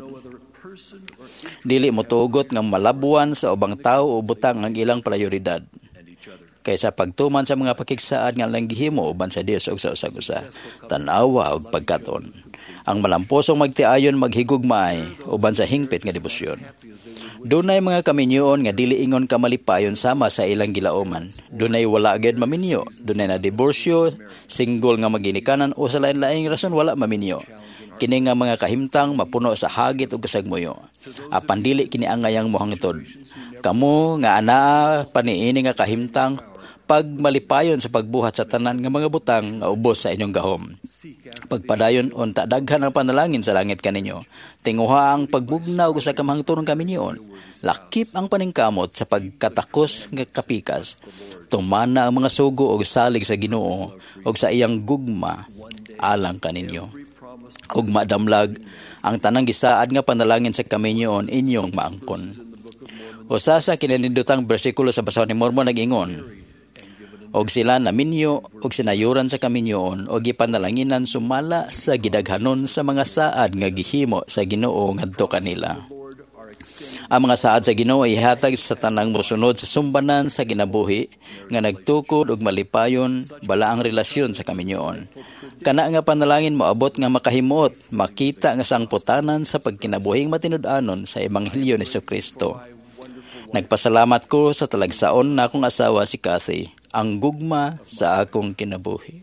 Dili motugot nga malabuan sa ubang tawo o butang ang ilang prioridad. Kaysa pagtuman sa mga pakigsaad nga lang gihimo uban sa Dios ug sa usag-usa, tan-awa ug pagkaton. Ang malamposong magtiayon maghigugmaay uban sa hingpit nga debosyon. Dunay mga kaminyoon nga dili ingon kamalipayon sama sa ilang gilauman. Dunay wala agad maminyo. Dunay na diborsyo, single nga maginikanan o sa lain-laing rason wala maminyo. Kini nga mga kahimtang mapuno sa hagit ug kasagmuyo. Apan dili kini angayang mohangtod. Kamo nga anaa paniini nga kahimtang pag malipayon sa pagbuhat sa tanan nga mga butang nga ubos sa inyong gahom. Pagpadayon unta daghan ang panalangin sa langit kaninyo. Tinguha ang pagbugnaw sa kamahangturon kaminyon. Lakip ang paningkamot sa pagkatakos nga kapikas. Tumana ang mga sugo og salig sa Ginoo og sa iyang gugma alang kaninyo. Ug madamlag ang tanang gisaad nga panalangin sa kaminyon inyong maangkon. Usa sa kinanindutang bersikulo sa Basahon ni Mormon nag-ingon, og sila naminyo og sinayuran sa kaminyoon og gipanalanginan sumala sa gidaghanon sa mga saad nga gihimo sa Ginoo ngadto kanila. Ang mga saad sa Ginoo ay ihatag sa tanang mosunod sa sumbanan sa kinabuhi nga nagtukod og malipayon bala ang relasyon sa kaminyoon. Kana nga panalangin moabot nga makahimuot, makita nga sangputanan sa pagkinabuhing matinud-anon sa Ebanghelyo ni Jesucristo. Nagpasalamat ko sa talagsaon na akong asawa si Kathy, ang gugma sa akong kinabuhi.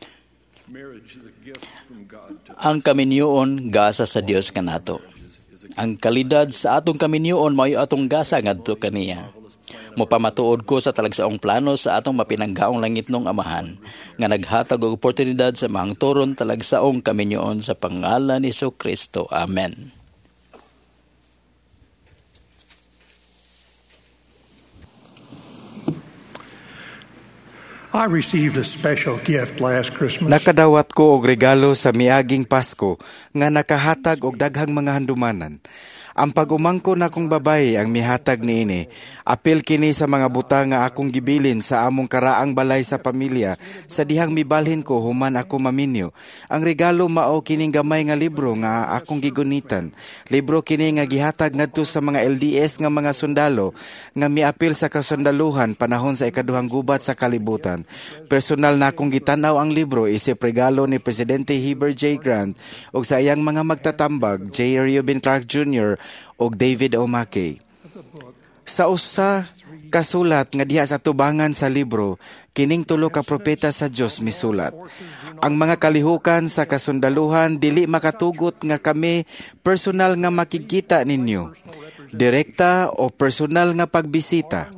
Ang kaminyoon gasa sa Dios kanato. Ang kalidad sa atong kaminyoon mao'y atong gasa ngadto kaniya. Mopamatuod ko sa talagsaong plano sa atong mapinanggaong langitnong Amahan nga naghatag og oportunidad sa mahangturon talagsaong kaminyoon sa pangalan ni Jesucristo. Amen. I received a special gift last Christmas. Nakadawat ko og regalo sa miaging Pasko nga nakahatag og daghang mga handumanan. Ang pag-umangko na akong babae ang mihatag niini. Apil kini sa mga butang nga akong gibilin sa among karaang balay sa pamilya sa dihang mibalhin ko human ako maminyo. Ang regalo mao kining gamay nga libro nga akong gigunitan. Libro kini nga gihatag ngadto sa mga L D S nga mga sundalo nga miapil sa kasundaluhan panahon sa ikaduhang gubat sa kalibutan. Personal na akong gitanaw ang libro isip regalo ni Presidente Heber J. Grant ug sa iyang mga magtatambag J. Reuben Clark Junior og David O. Mackey. Sa usa kasulat nga diha sa tubangan sa libro, kining tulo ka propeta sa Dios misulat. Ang mga kalihukan sa kasundaluhan dili makatugot nga kami personal nga makikita ninyo. Direkta o personal nga pagbisita.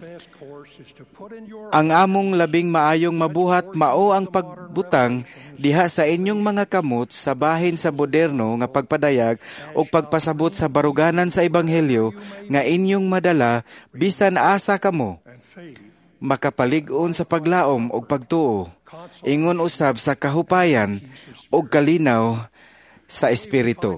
Ang among labing maayong mabuhat mao ang pagbutang diha sa inyong mga kamot sa bahin sa moderno nga pagpadayag o pagpasabot sa baruganan sa Ebanghelyo nga inyong madala bisan asa kamo. Makapalig-on sa paglaom o pagtuo, ingon usab sa kahupayan o kalinaw sa espiritu.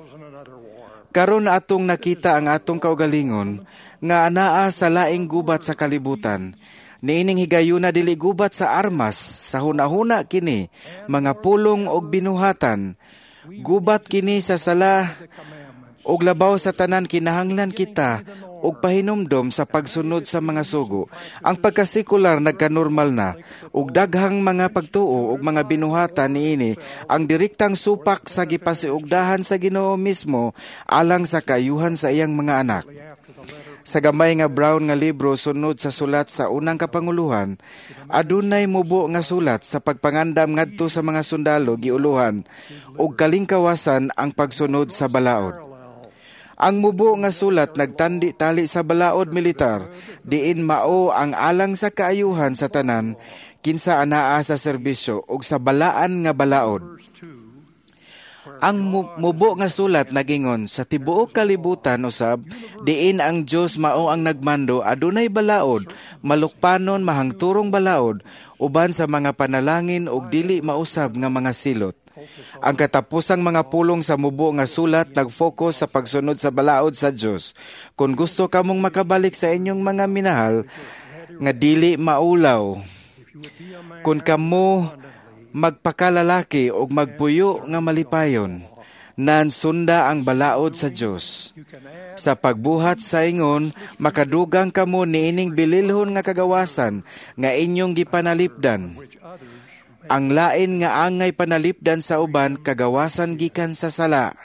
Karon na atong nakita ang atong kaugalingon nga anaa sa laing gubat sa kalibutan. Niining higayuna dili gubat sa armas, sa hunahuna kini, mga pulong og binuhatan. Gubat kini sa sala og labaw sa tanan kinahanglan kita og pahinumdom sa pagsunod sa mga sugo. Ang pagkasekular nagkanormal na ug daghang mga pagtuo ug mga binuhatan niini ang direktang supak sa gipasiugdahan sa Ginoo mismo alang sa kaayuhan sa iyang mga anak. Sa gamay nga brown nga libro sunod sa sulat sa unang kapanguluhan, adunay mubo nga sulat sa pagpangandam ngadto sa mga sundalo giuluhan ug kalingkawasan ang pagsunod sa balaod. Ang mubo nga sulat nagtandi tali sa balaod militar, diin mao ang alang sa kaayuhan sa tanan kinsa anaa sa serbisyo ug sa balaan nga balaod. Ang mubo nga sulat nagingon sa tibuok kalibutan usab diin ang Dios mao ang nagmando adunay balaod, malukpanon mahangturong balaod uban sa mga panalangin ug dili mausab nga mga silot. Ang katapusang mga pulong sa mubo nga sulat nag-focus sa pagsunod sa balaod sa Dios. Kung gusto kamong makabalik sa inyong mga minahal nga dili maulaw, kung kamo magpakalalaki o magpuyo nga malipayon, nan sunda ang balaod sa Dios. Sa pagbuhat sa ingon, makadugang kamo niining bililhon nga kagawasan nga inyong gipanalipdan. Ang lain nga angay panalipdan sa uban kagawasan gikan sa sala.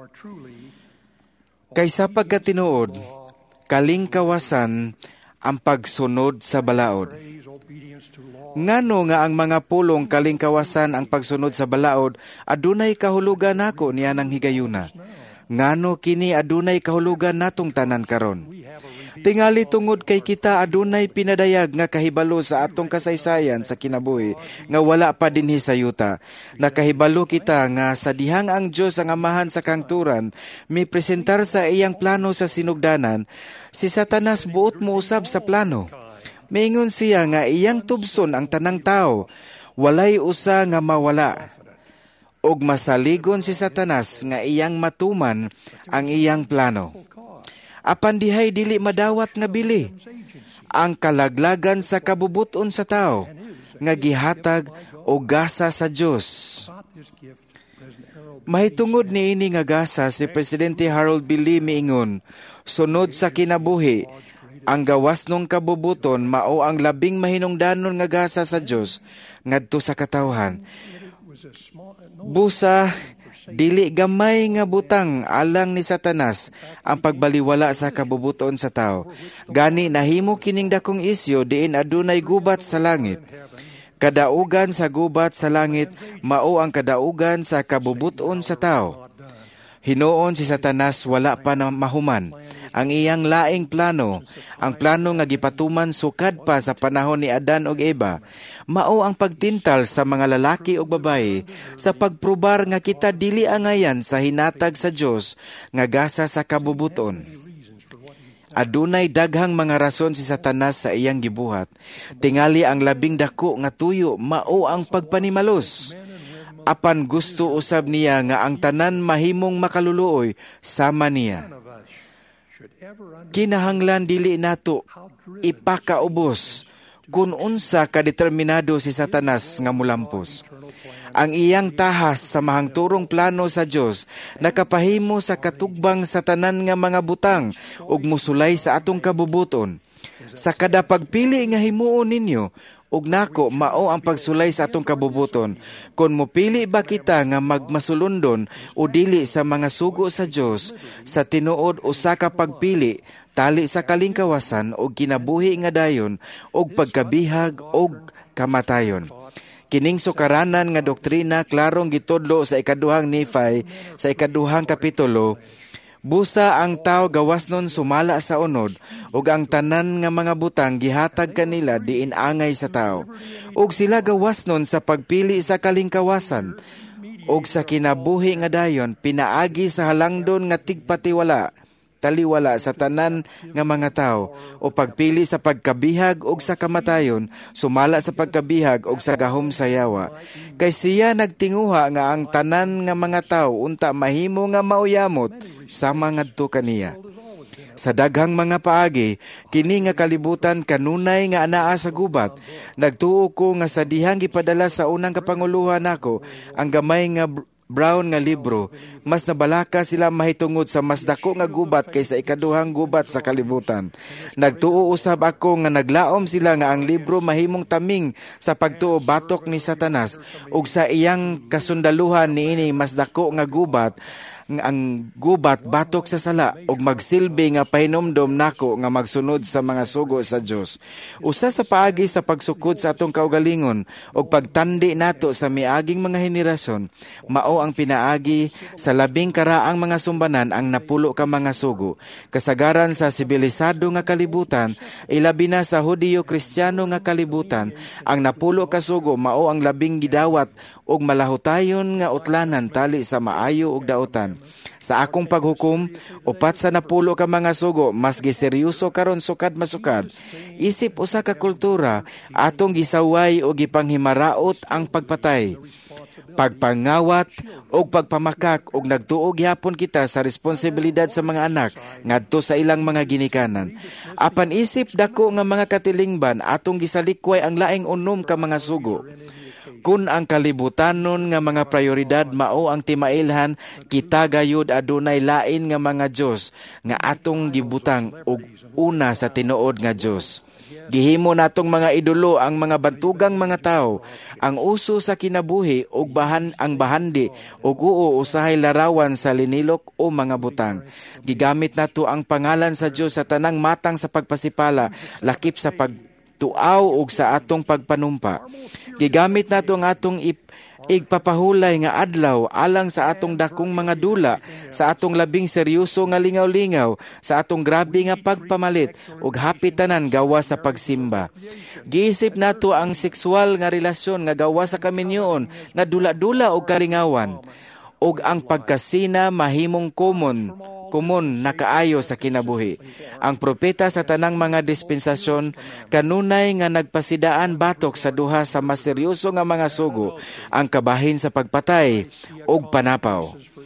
Kaysa pagkatinuod, kalingkawasan ang pagsunod sa balaod. Ngano nga ang mga pulong kalingkawasan ang pagsunod sa balaod, adunay kahulugan nako niya ng higayuna. Ngano kini adunay kahulugan natong tanan karon. Tingali tungod kay kita adunay pinadayag nga kahibalo sa atong kasaysayan sa kinabuhi nga wala pa dinhi sa yuta. Nakahibalo kita nga sa dihang ang Dios ang amahan sa kangturan mi presentar sa iyang plano sa sinugdanan, si Satanas buot mo usab sa plano. Maingon siya nga iyang tubson ang tanang tao, walay usa nga mawala. Og masaligon si Satanas nga iyang matuman ang iyang plano. Apan dihay dili madawat nga bili ang kalaglagan sa kabubuton sa tao nga gihatag o gasa sa Dios. Mahitungod niini nga gasa si Presidente Harold B. Lee miingon, sunod sa kinabuhi. Ang gawas nung kabubuton mao ang labing mahinungdanon nga gasa sa Dios ngadto sa katawhan. Busa dili gamay nga butang alang ni Satanas ang pagbaliwala sa kabubuton sa tao. Gani nahimo kining dakong isyu diin adunay gubat sa langit. Kadaugan sa gubat sa langit mao ang kadaugan sa kabubuton sa tao. Hinuon si Satanas wala pa na mahuman ang iyang laing plano, ang plano nga gipatuman sukad pa sa panahon ni Adan ug Eva, mao ang pagtintal sa mga lalaki ug babaye sa pagprobar nga kita dili angayan sa hinatag sa Dios nga gasa sa kabubuton. Adunay daghang mga rason si Satanas sa iyang gibuhat. Tingali ang labing dako nga tuyo mao ang pagpanimalos. Apan gusto usab niya nga ang tanan mahimong makaluluoy sama niya. Kinahanglan dili nato ipakaubos kung unsa kadeterminado si Satanas nga mulampos. Ang iyang tahas sa mahangturong plano sa Dios nakapahimo sa katugbang sa tanan nga mga butang ug musulay sa atong kabubuton. Sa kada pagpili nga himuon ninyo ug nako mao ang pagsulay sa atong kabubuton. Kung mopili ba kita nga magmasulundon o dili sa mga sugo sa Dios, sa tinuod usa ka pagpili tali sa kalingkawasan o kinabuhi nga dayon og pagkabihag og kamatayon. Kining sukaranan nga doktrina klarong gitudlo sa ikaduhang Nephi sa ikaduhang kapitulo. Busa ang tao gawas nun sumala sa unod, ug ang tanan nga mga butang gihatag kanila diin angay sa tao. Ug sila gawas nun sa pagpili sa kalingkawasan, ug sa kinabuhi nga dayon pinaagi sa halangdon nga tigpatiwala, taliwala sa tanan nga mga tao, o pagpili sa pagkabihag ug sa kamatayon, sumala sa pagkabihag ug sa gahom sa yawa. Kay siya nagtinguha nga ang tanan nga mga tao unta mahimo nga mauyamot sama ngadto kaniya. Sa daghang mga paagi, kini nga kalibutan kanunay nga anaa sa gubat. Nagtuo ko nga sa dihang gipadala sa unang kapanguluhan nako ang gamay nga brown nga libro, mas nabalaka sila mahitungod sa mas dako nga gubat kaysa ikaduhang gubat sa kalibutan. Nagtuo usab ako nga naglaom sila nga ang libro mahimong taming sa pagtuo batok ni Satanas ug sa iyang kasundaluhan niini mas dako nga gubat, ang gubat batok sa sala ug magsilbi nga pahinomdom nako nga magsunod sa mga sugo sa Dios. Usa sa paagi sa pagsukod sa atong kaugalingon ug pagtandi nato sa miaging mga henerasyon, mao ang pinaagi sa labing karaang mga sumbanan ang napulo ka mga sugo. Kasagaran sa sibilisado nga kalibutan, ilabi na sa Hudiyo-Kristiyano nga kalibutan, ang napulo ka sugo mao ang labing gidawat ug malahutayon nga utlanan tali sa maayo ug daotan. Sa akong paghukom, upat sa napulo ka mga sugo mas giseryoso karon sukad masukad. Isip usa ka kultura atong gisaway o gipanghimaraot ang pagpatay, pagpangawat o pagpamakak, ug nagtuo gyapon kita sa responsibilidad sa mga anak ngadto sa ilang mga ginikanan. Apan isip dako nga mga katilingban atong gisalikway ang laing unom ka mga sugo. Kun ang kalibutanon nga mga prioridad mao ang timailhan, kita gayud adunay lain nga mga Dios nga atong gibutang og una sa tinuod nga Dios. Gihimo natong mga idolo ang mga bantugang mga tao, ang uso sa kinabuhi ug bahan ang bahandi ug uo usahay larawan sa linilok o mga butang. Gigamit nato ang pangalan sa Dios sa tanang matang sa pagpasipala, lakip sa pag tuaw ug sa atong pagpanumpa. Gigamit nato ang atong ip, igpapahulay nga adlaw alang sa atong dakong mga dula, sa atong labing seryoso nga lingaw-lingaw, sa atong grabe nga pagpamalit ug hapit tanan gawa sa pagsimba. Giisip nato ang sexual nga relasyon nga gawa sa kaminyoon nga dula-dula ug kalingawan, ug ang pagkasina mahimong common kumon nakaayo sa kinabuhi. Ang propeta sa tanang mga dispensasyon kanunay nga nagpasidaan batok sa duha sa mas seryoso nga mga sugo, ang kabahin sa pagpatay ug panapaw.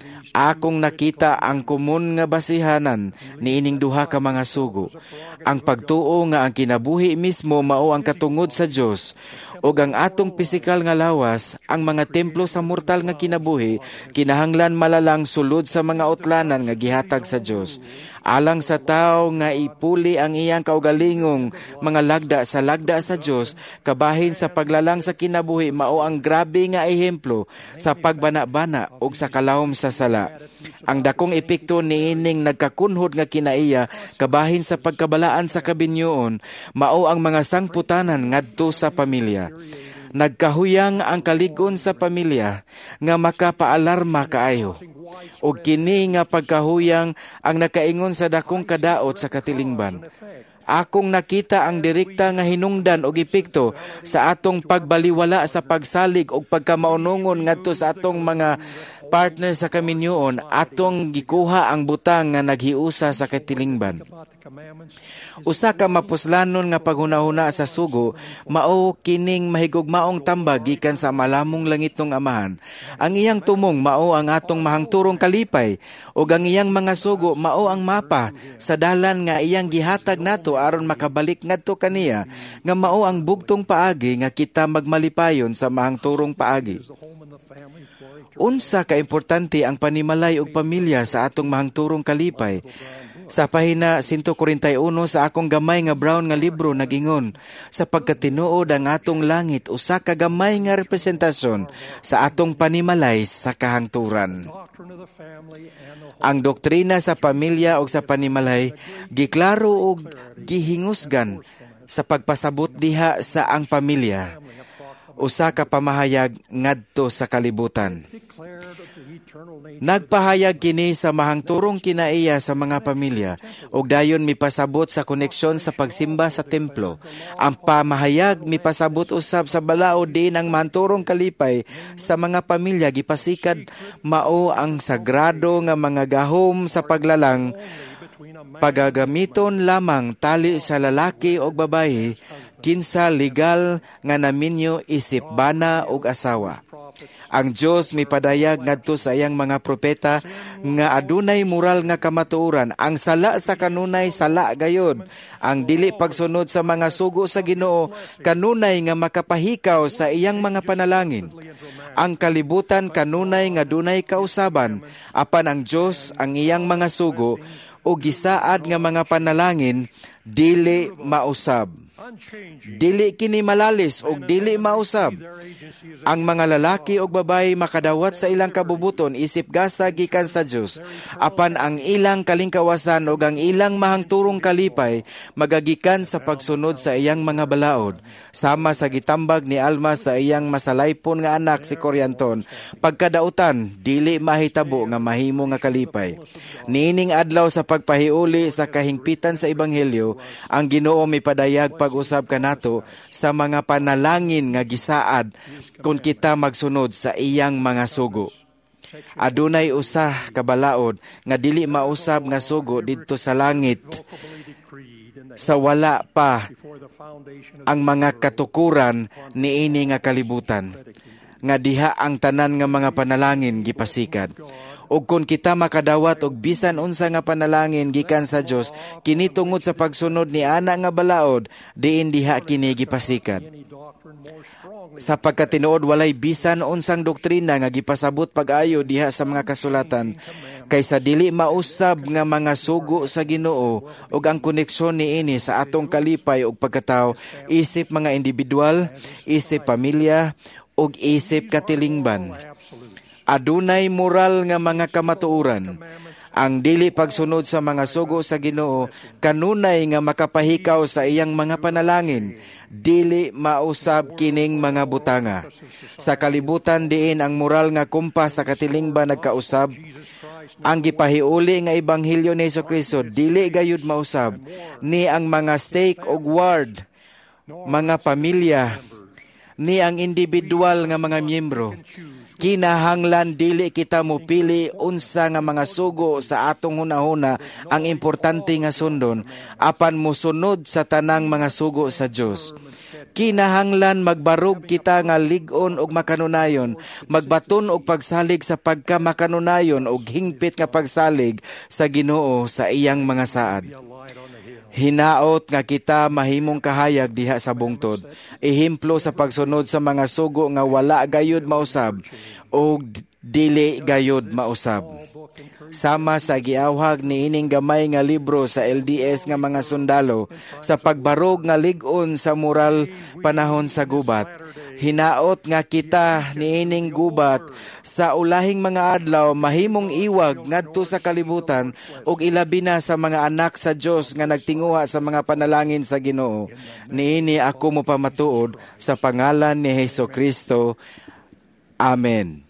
Akong nakita ang kumon nga basihanan niining duha ka mga sugo. Ang pagtuo nga ang kinabuhi mismo mao ang katungod sa Dios, ug ang atong pisikal nga lawas, ang mga templo sa mortal nga kinabuhi, kinahanglan malalang sulod sa mga utlanan nga gihatag sa Dios. alang sa tao nga ipuli ang iyang kaugalingong mga lagda sa lagda sa Dios kabahin sa paglalang sa kinabuhi mao ang grabe nga ehemplo sa pagbana-bana ug sa kalawom sa sala. Ang dakong epekto niining nagkakunhod nga kinaiya kabahin sa pagkabalaan sa kabinyoon mao ang mga sangputanan ngadto sa pamilya. Nagkahuyang ang kaligon sa pamilya nga makapaalarma kaayo. O kini nga pagkahuyang ang nakaingon sa dakong kadaot sa katilingban. Akong nakita ang direkta nga hinungdan og epekto sa atong pagbaliwala sa pagsalig og pagkamaunungon ngadto sa atong mga partner sa kaminyoon, atong gikuha ang butang nga naghiusa sa katilingban. Usa ka mapuslanon nga paghunahuna sa sugo, mao kining mahigugmaong tambag gikan sa malamong langitong Amahan. Ang iyang tumong mao ang atong mahangturong kalipay, ug ang iyang mga sugo mao ang mapa sa dalan nga iyang gihatag nato aron makabalik ngadto kaniya, nga mao ang bugtong paagi nga kita magmalipayon sa mahangturong paagi. Unsa ka importante ang panimalay og pamilya sa atong mahangturong kalipay. Sa pahina one forty-one sa akong gamay nga brown nga libro nagingon, sa pagkatinuod ang atong langit usa ka gamay nga representasyon sa atong panimalay sa kahangturan. Ang doktrina sa pamilya ug sa panimalay giklaro ug gihingusgan sa pagpasabot diha sa ang pamilya. Usa ka pamahayag ngadto sa kalibutan. Nagpahayag kini sa mahangturong kinaiya sa mga pamilya ug dayon mipasabot sa koneksyon sa pagsimba sa templo. Ang pamahayag mipasabot usab sa balaod din ang mahangturong kalipay sa mga pamilya gipasikad mao ang sagrado nga mga gahom sa paglalang pagagamiton lamang tali sa lalaki o babayi kinsa legal nga naminyo isip bana ug asawa. Ang Dios mipadayag ngadto sa iyang mga propeta nga adunay moral nga kamatuoran. Ang sala sa kanunay sala gayod. Ang dili pagsunod sa mga sugo sa Ginoo kanunay nga makapahikaw sa iyang mga panalangin. Ang kalibutan kanunay nga dunay kausaban apan ang Dios ang iyang mga sugo o gisaad nga mga panalangin dili mausab. Dili kini malalis o dili mausab. Ang mga lalaki o babayi makadawat sa ilang kabubuton isip gasa gikan sa Dios. Apan ang ilang kalingkawasan o ang ilang mahangturong kalipay magagikan sa pagsunod sa iyang mga balaod. Sama sa gitambag ni Alma sa iyang masalaypon nga anak si Corianton. Pagkadautan, dili mahitabo nga mahimo nga kalipay. Niining adlaw sa pagpahiuli sa kahingpitan sa Ebanghelyo, ang Ginoo mipadayag pag-usab kanato sa mga panalangin nga gisaad kung kita magsunod sa iyang mga sugo. Adunay usa ka balaod nga dili mausab nga sugo didto sa langit sa wala pa ang mga katukuran niini nga kalibutan nga diha ang tanan nga mga panalangin gipasikad. O kung kita makadawat og bisan unsa nga panalangin gikan sa Dios kini tungod sa pagsunod ni ana nga balaod diin diha kini gipasikad. Sa pagkatinuod walay bisan unsang doktrina nga gipasabot pag-ayo diha sa mga kasulatan kaysa dili mausab nga mga sugo sa Ginoo ug ang koneksyon niini sa atong kalipay ug pagkatao isip mga individual, isip pamilya ug isip katilingban. Adunay moral nga mga kamatuoran. Ang dili pagsunod sa mga sugo sa Ginoo kanunay nga makapahikaw sa iyang mga panalangin. Dili mausab kining mga butanga. Sa kalibutan diin ang moral nga kumpas sa katilingban nagkausab. Ang gipahiuli nga ebanghelyo ni Jesucristo dili gayud mausab ni ang mga stake ug ward, mga pamilya, ni ang individual nga mga miyembro. Kinahanglan dili kita mopili unsa nga mga sugo sa atong hunahuna ang importante nga sundon apan mosunod sa tanang mga sugo sa Dios. Kinahanglan magbarog kita nga lig-on og makanunayon, magbaton og pagsalig sa pagka makanunayon og hingpit nga pagsalig sa Ginoo sa iyang mga saad. Hinaot nga kita mahimong kahayag diha sa bungtod. Ehemplo sa pagsunod sa mga sugo nga wala gayud mausab o dili gayod mausab. Sama sa giawhag ni ining gamay nga libro sa L D S nga mga sundalo sa pagbarog nga lig-on sa moral panahon sa gubat. Hinaot nga kita ni ining gubat sa ulahing mga adlaw mahimong iwag ngadto sa kalibutan ug ilabi na sa mga anak sa Dios nga nagtinguha sa mga panalangin sa Ginoo. Niini ako mo pamatuod sa pangalan ni Hesukristo. Amen.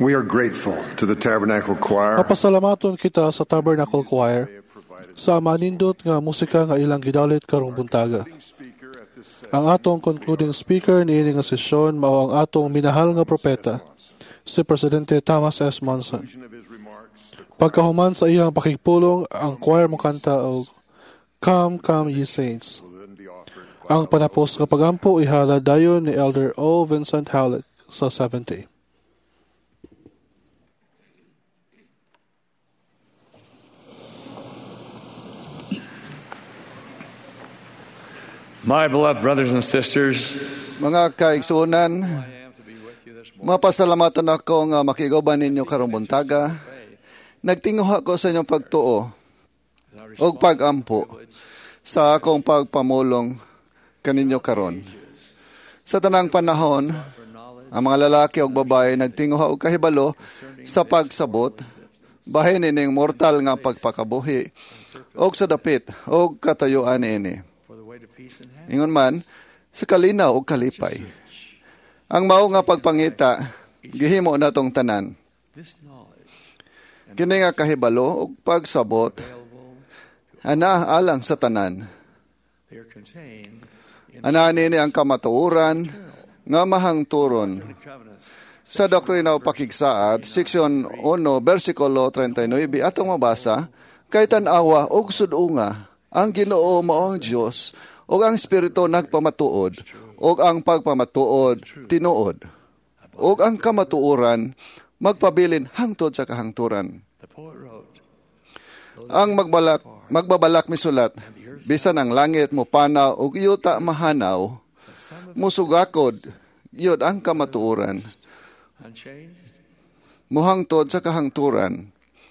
We are grateful to the Tabernacle Choir. Mapasalamaton kita sa Tabernacle Choir sa manindot nga musika nga ilang gidalit karong buntaga. Ang atong concluding speaker niini nga sesyon mao ang atong minahal nga propeta, si Presidente Thomas S. Monson. Pagkahuman sa iyang pakigpulong, ang choir mo kanta og Come, Come Ye Saints. Ang panapos nga pagampo ihala dayon ni Elder O. Vincent Howlett sa seventy. My beloved brothers and sisters, mga kaigsunan, mapasalamatan ako nga makiguban ninyo karong buntaga. Nagtinguha ko sa inyong pagtuo o pagampo sa akong pagpamulong kaninyo karon. Sa tanang panahon, ang mga lalaki o babae nagtinguha og kahibalo sa pagsabot, bahin ining mortal nga pagpakabuhi, o sa dapit o katayuan ini. Ingon man, sa kalinaw o kalipay. Ang mao nga pagpangita, gihimo na tong tanan. Kini nga kahibalo o pagsabot, ana alang sa tanan. Ana nini ang kamatuoran, nga mahangturon. Sa Doktrina o Pakigsaad, Section one, versikulo thirty-nine, atong mabasa, kay tan-awa og sudunga, ang Ginoo mao ang Dios, o ang Espiritu nagpamatuod, o ang pagpamatuod tinuod, o ang kamatuoran magpabilin hangtod sa kahangturan. Ang magbalak, magbabalak misulat, bisan ang langit mo panaw o iyuta mahanaw, musugakod, yun ang kamatuoran. Muhangtod sa kahangturan.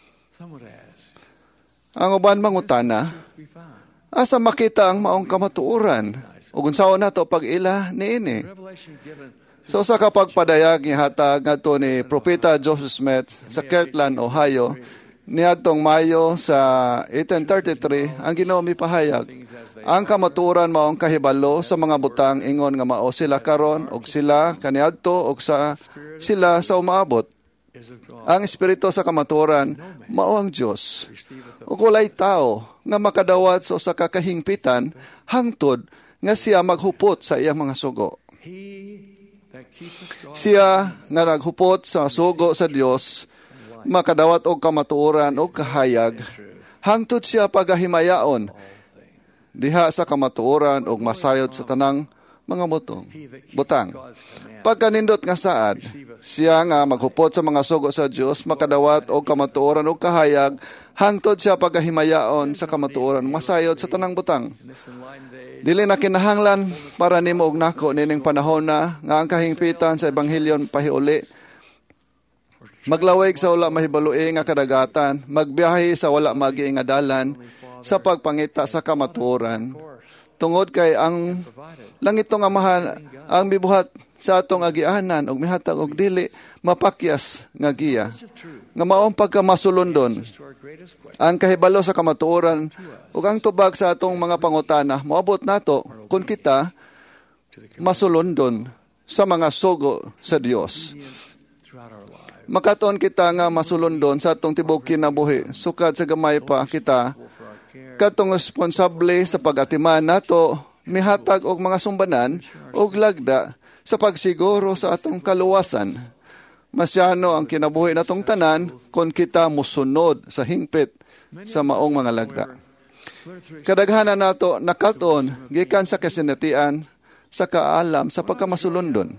Ang uban mangutana, asa makita ang maong kamatuoran? O gunsaon na to pag-ila ni ini. So sa kapagpadayag ni hatag ngadto ni Propeta Joseph Smith sa Kirtland, Ohio, niadtong Mayo sa eighteen thirty-three, ang Ginoo mipahayag, ang kamatuoran maong kahibalo sa mga butang ingon nga mao sila karon og sila kaniadto og sa sila sa umaabot. Ang espiritu sa kamatuoran mao ang Dios. Ug walay tao nga makadawat sa usa ka kahingpitan hangtod nga siya maghupot sa iyang mga sugo. Siya nga naghupot sa sugo sa Dios makadawat og kamatuoran og kahayag hangtod siya pagahimayaon diha sa kamatuoran og masayod sa tanang mga butong butang. Pagkanindot nga saad, siya nga maghupot sa mga sugo sa Dios makadawat og kamatuoran og kahayag hangtod siya pagahimayaon sa kamatuoran masayod sa tanang butang. Dili na kinahanglan para nimo og nako nining panahon na nga ang kahingpitan sa ebanghelyon pahiuli. Maglawig sa wala mahibaloi nga kadagatan, magbiyahe sa wala magi nga dalan sa pagpangita sa kamatuoran. Tungod kay ang langit tong amahan ang mibuhat sa atong agianan og mihatag og dili mapakyas nga giya. Nga maong pagkamasulundon ang kahibalo sa kamatuoran ug ang tubag sa atong mga pangutana moabot nato kun kita masulundon sa mga sugo sa Dios. Makatuon kita nga masulundon sa atong tibuok kinabuhi sukad sa gamay pa kita katong responsable sa pag-atiman nato mihatag og mga sumbanan og lagda sa pagsiguro sa atong kaluwasan. Masyano ang kinabuhi natong tanan kon kita musunod sa hingpit sa maong mga lagda. Kadaghanan nato nakatuon gikan sa kasinatian sa kaalam sa pagkamasulundon.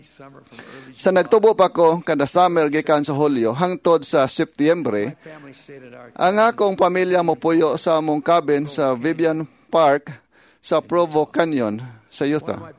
Sa nagtubo pa ko kada summer gikan sa Hulyo hangtod sa Setyembre, ang akong pamilya mopuyo sa among cabin sa Vivian Park sa Provo Canyon sa Utah.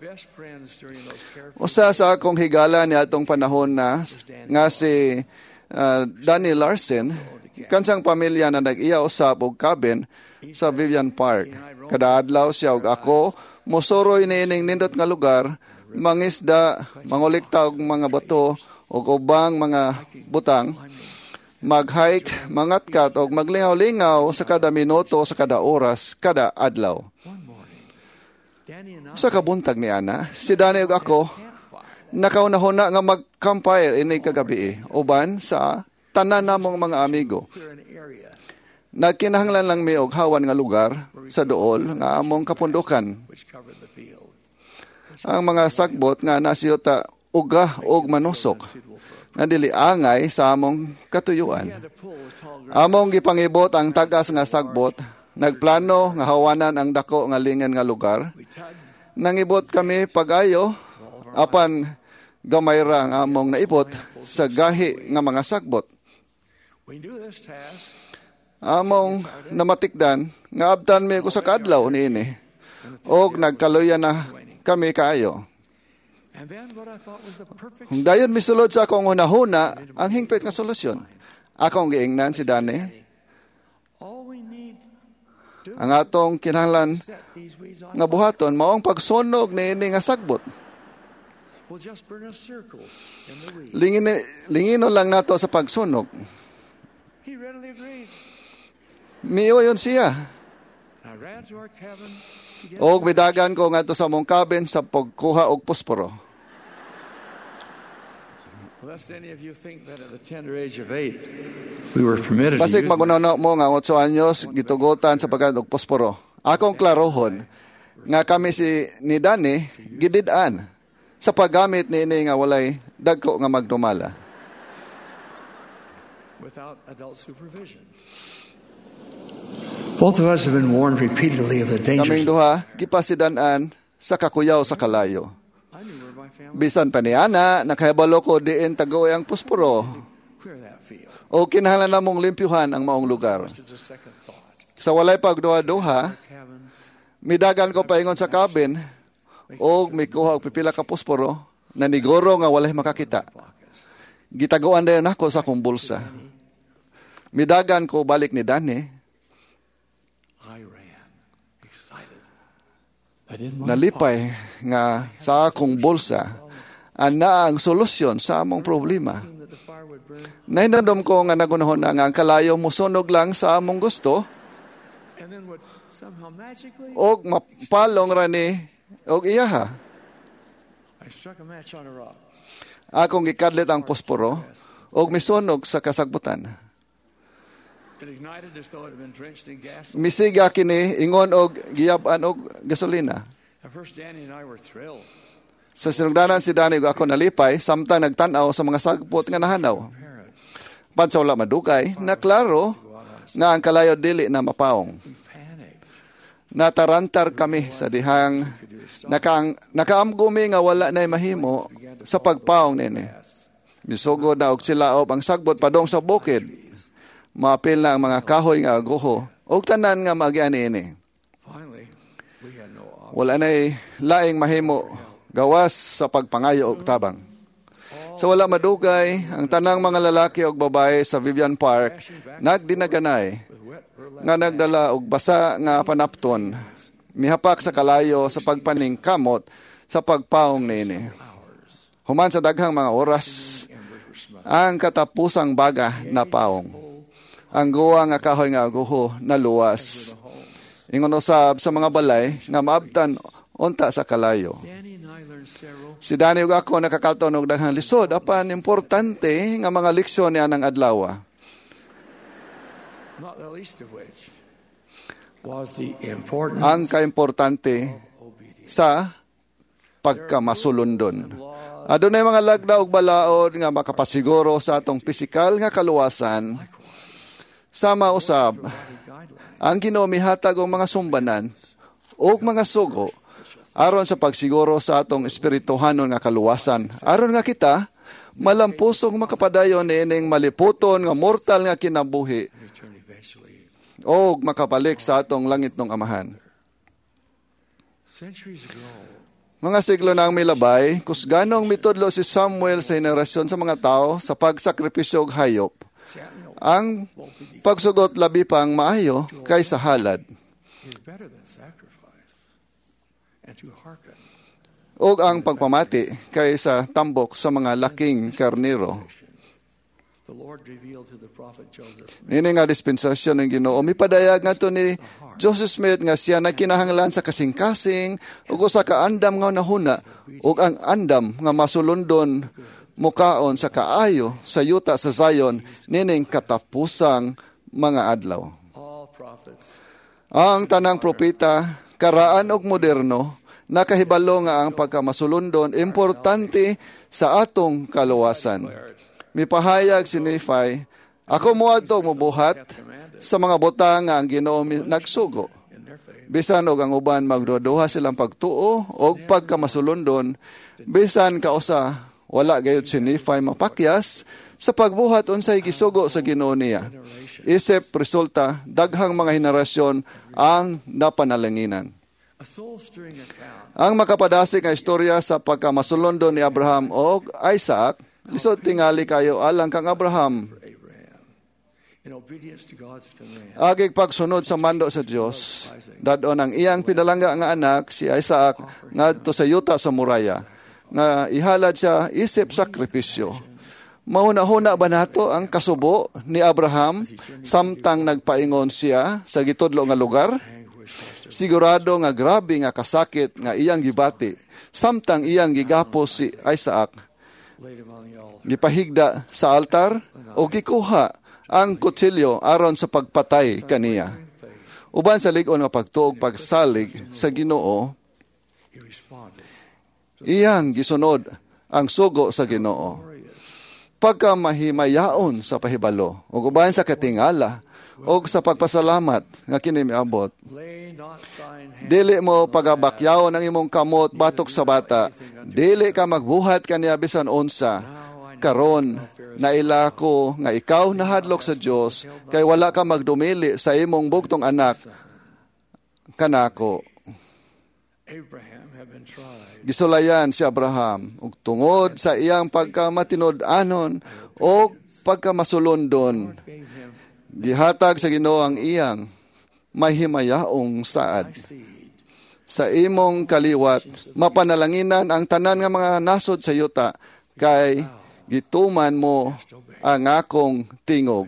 Usa sa akong higala ni atong panahon na nga si uh, Danny Larson, kansang pamilya na nag-iya usab og cabin sa Vivian Park. Kada adlaw siya ug ako mosoroy niining nindot nga lugar, mangisda, mangulikta og mga bato o ubang mga butang, mag-hike, mangatkat o maglingaw-lingaw sa kada minuto, sa kada oras, kada adlaw. Sa kabuntag ni Ana, si Danny ug ako, nakauna-huna nga mag-campfire ini kagabi uban sa tanan namong mga amigo. Nagkinahanglan lang mi og hawan nga lugar sa duol nga among kapundukan. Ang mga sagbot nga nasiyota uga og manusok nga dili angay sa among katuyuan. Among gipangibot ang tagas nga sagbot, nagplano nga hawanan ang dako nga lingan nga lugar. Nangibot kami pag-ayo apan gamay ra nga among naibot sa gahi nga mga sagbot. Among namatikdan nga abtan mi ko sa kadlaw niini og nagkaluyan na kami kaayo. Kung dayon misulod sa akong hunahuna ang hingpit nga solusyon. Akong giingnan si Dani. Ang atong kinahanglan nga buhaton mao ang pagsunog niini nga sagbot. Lingin lingino lang nato sa pagsunog. Miuyon siya. Og bidagan ko nga to sa mong cabin sa pagkuha og posporo. Basig magunaw mo nga otso anyos gitugutan sa pagkuha og posporo. Akong klarohon nga kami si ni Dani gidid-an sa paggamit niini nga walay dagko nga magdumala. Without adult supervision. Both of us have been warned repeatedly of the dangers. Kaming duha gipasidan-an sa kakuyaw sa kalayo. Bisan pa ni ana nakahibalo ko diin tagoy ang posporo. O kinahanglan namong limpyuhan ang maong lugar. Sa walay pagduha-duha, midagan ko paingon sa cabin og mikuha og pipila ka posporo na niguro nga walay makakita. Gitaguan dayon ako sa akong bulsa. Midagan ko balik ni Dani. Nalipay nga sa akong bulsa ana ang solusyon sa among problema. Nahinandom ko nga nagunahon na nga ang kalayo mo sunog lang sa among gusto og mapalong ra ni og iyaha. Akong gikadlit ang posporo og misunog sa kasagbutan. Misiga kini ingon og giyab-an og gasolina. Sa sinugdanan si Dani ug ako nalipay samtang nagtan-aw sa mga sagpot nga nahanaw. Pansa wala madugay, na klaro nga ang kalayo dili na mapaong. Natarantar kami sa dihang nakaang nakaamgumi nga wala nay mahimo sa pagpaong nini. Misugod na og silaob ang sagbot padong sa bukid. Maapil na ang mga kahoy nga aguho o tanan nga mag-ani ini. Wala na'y laing mahimo gawas sa pagpangayo og tabang. Sa wala madugay, ang tanang mga lalaki o babae sa Vivian Park nagdinaganay nga nagdala og basa nga panapton, mihapak sa kalayo sa pagpaning kamot sa pagpaong niini. Human sa daghang mga oras, ang katapusang baga na paong. Ang guwa nga kahoy nga aguho na luwas. Ingon usab sa mga balay nga maabtan unta sa kalayo. Si Dani ug ako nakakaltaw og daghang lisod apan importante nga mga leksyon niya ng adlaw. Ang kaimportante sa pagkamasulundon. Adunay mga lagda ug balaod nga makapasiguro sa atong pisikal nga kaluwasan. Sama usab, ang Ginoo mihatag og mga sumbanan ug mga sugo aron sa pagsiguro sa atong espirituhanon nga kaluwasan. Aron nga kita malampusong makapadayon niining maliputon nga mortal nga kinabuhi ug makabalik sa atong langitnong amahan. Mga siglo na ang milabay, kusganong mitudlo si Samuel sa henerasyon sa mga tao sa pagsakripisyo og hayop. Ang pagsugot labi pang maayo kaysa halad. O ang pagpamati kaysa tambok sa mga laking karniro. Ini nga dispensasyon ng Ginoo. Mipadayag nga to ni Joseph Smith nga siya na kinahanglan sa kasing-kasing ug usa ka andam nga nahuna ug ang andam nga masulundon mukaon sa kaayo sa yuta sa Zion nining katapusang mga adlaw. Ang tanang propeta karaan og moderno nakahibalo nga ang pagkamasulundon importante sa atong kaluwasan. Mipahayag si Nephi, ako moadto mobuhat sa mga butang nga ang Ginoo nagsugo. Bisan og ang uban magduduha silang pagtuo og pagkamasulundon, bisan kausa wala gayud si Nephi mapakyas sa pagbuhat unsay gisugo sa Ginoo niya. Isip resulta daghang mga henerasyon ang napanalanginan. Ang makapadasig nga istorya sa pagkamasulundon ni Abraham o Isaac, lisod tingali kayo alang kang Abraham. Agig pagsunod sa mando sa Dios, dadon ang iyang pinalangga nga anak si Isaac ngadto sa yuta sa Moriah, nga ihalad siya isip sakripisyo. Mahuna-huna ba nato ang kasubo ni Abraham samtang nagpaingon siya sa gitudlo nga lugar? Sigurado nga grabe nga kasakit nga iyang gibati samtang iyang gigapos si Isaac. Gipahigda sa altar o gikuha ang kutsilyo aron sa pagpatay kaniya. Uban sa lig-on nga pagtuog pagsalig sa Ginoo, iyang gisunod ang sugo sa Ginoo. Pagka mahimayaon sa pahibalo, ug uban sa katingala, og sa pagpasalamat nga kini miabot. Dili mo pagabakyaw ng imong kamot batok sa bata. Dili ka magbuhat kaniya bisan unsa. Karon naila ko nga ikaw nahadlok sa Dios kay wala ka magdumili sa imong bugtong anak kanako. Gisulayan si Abraham ug tungod sa iyang pagkamatinud-anon o pagkamasulundon, gihatag sa Ginoo ang iyang mahimayaong saad. Sa imong kaliwat, mapanalanginan ang tanan nga mga nasod sa yuta, kay gituman mo ang akong tingog.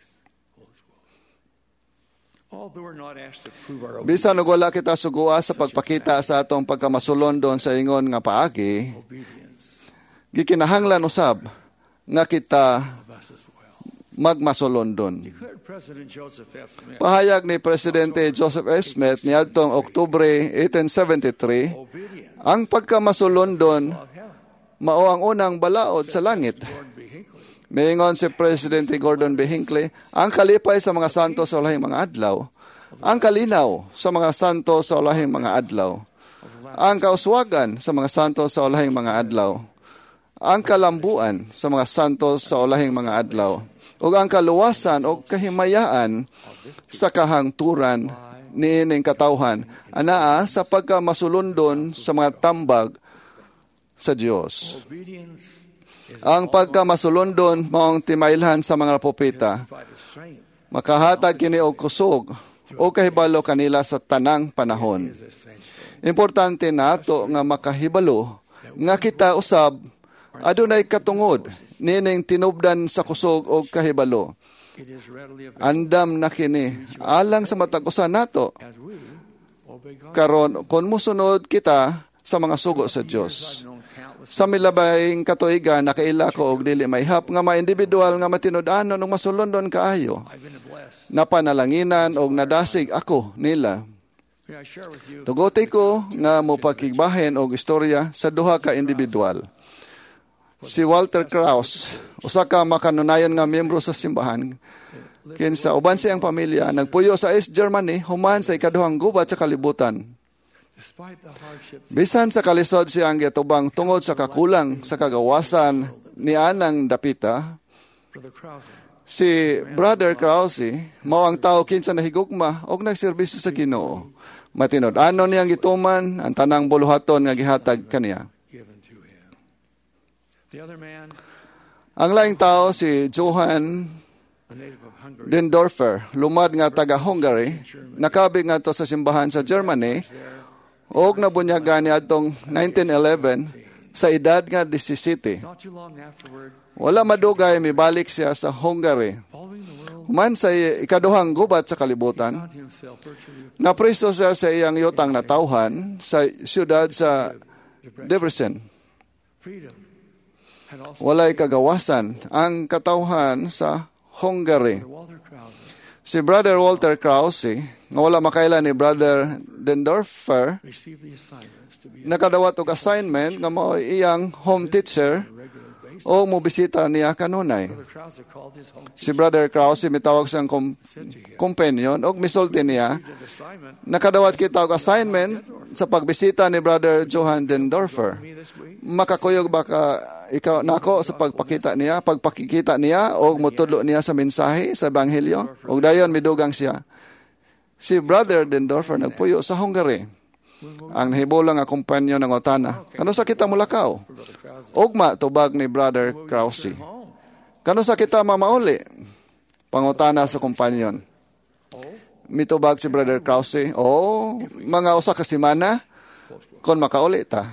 Bisan og wala kita sugua sa pagpakita sa atong pagkamasulondon sa ingon nga paagi, gikinahanglan usab nga kita magmasulondon. Pahayag ni Presidente Joseph F. Smith niadtong Oktubre eighteen seventy-three, ang pagkamasulondon mao ang unang balaod sa langit. Miingon si Presidente Gordon B. Hinckley, ang kalipay sa mga santo sa ulahing mga adlaw, ang kalinaw sa mga santo sa ulahing mga adlaw, ang kauswagan sa mga santo sa ulahing mga adlaw, ang kalambuan sa mga santo sa ulahing mga adlaw, ug ang kaluwasan o kahimayaan sa kahangturan niining katawhan, anaa sa pagkamasulundon sa mga tambag sa Dios. Ang pagkamasulundon maong timailhan sa mga propeta, makahatag kini og kusog o kahibalo kanila sa tanang panahon. Importante nato nga makahibalo nga kita usab adunay katungod nining tinubdan sa kusog o kahibalo. Andam na kini alang sa matag-usa nato. Karon kon musunod kita sa mga sugo sa Dios. Sa milabayng katuigan nakaila ko og dili mayhap nga mga individual nga matinud-anon ug masulondon kaayo. Napanalanginan og nadasig ako nila. Tugote ko nga mopakigbahen og istorya sa duha ka individual. Si Walter Krauss, usa ka makanunayon nga miyembro sa simbahan, kinsa uban siyang pamilya nagpuyo sa East Germany human sa ikaduhang gubat sa kalibutan. Bisan sa kalisod siyang gitubang tungod sa kakulang sa kagawasan ni anang dapita, si Brother Krause mao ang tawo kinsa nahigugma og nagserbisyo sa Ginoo. Matinud-anon niyang gituman ang tanang buluhaton nga gihatag kaniya. Ang laing tao si Johann Dendorfer, lumad nga taga-Hungary, nakabig nga to sa simbahan sa Germany, og nabunyagan niya atong nineteen eleven sa edad nga disisite. Wala madugay, mibalik siya sa Hungary. Human sa ikaduhang gubat sa kalibutan, napreso siya sa iyang yutang na tauhan sa siyudad sa Debrecen. Walay kagawasan ang katauhan sa Hungary. Si Brother Walter Krause, nga wala makailan ni Brother Dendorfer, nakadawat og assignment nga mao iyang home teacher o mobisita niya kanunay. Si Brother Krause mitawag siyang kom- companion o misulti niya. Nakadawat kita og assignment sa pagbisita ni Brother Johann Dendorfer. Makakuyog ba ka ikaw nako sa pagpakita niya, pagpakikita niya o mutudlo niya sa mensahe sa ebanghelyo? O dayon midugang siya. Si Brother Dendorfer nagpuyo sa Hungary. Ang nahibulang nga kompanyo ng otana. Kano sa kita mulakaw? Ugma tubag ni Brother Krause. Kano sa kita mamauli? Pangutana sa kompanyon. Mitubag si Brother Krause. Oh, mga usa ka semana kon makauli ta.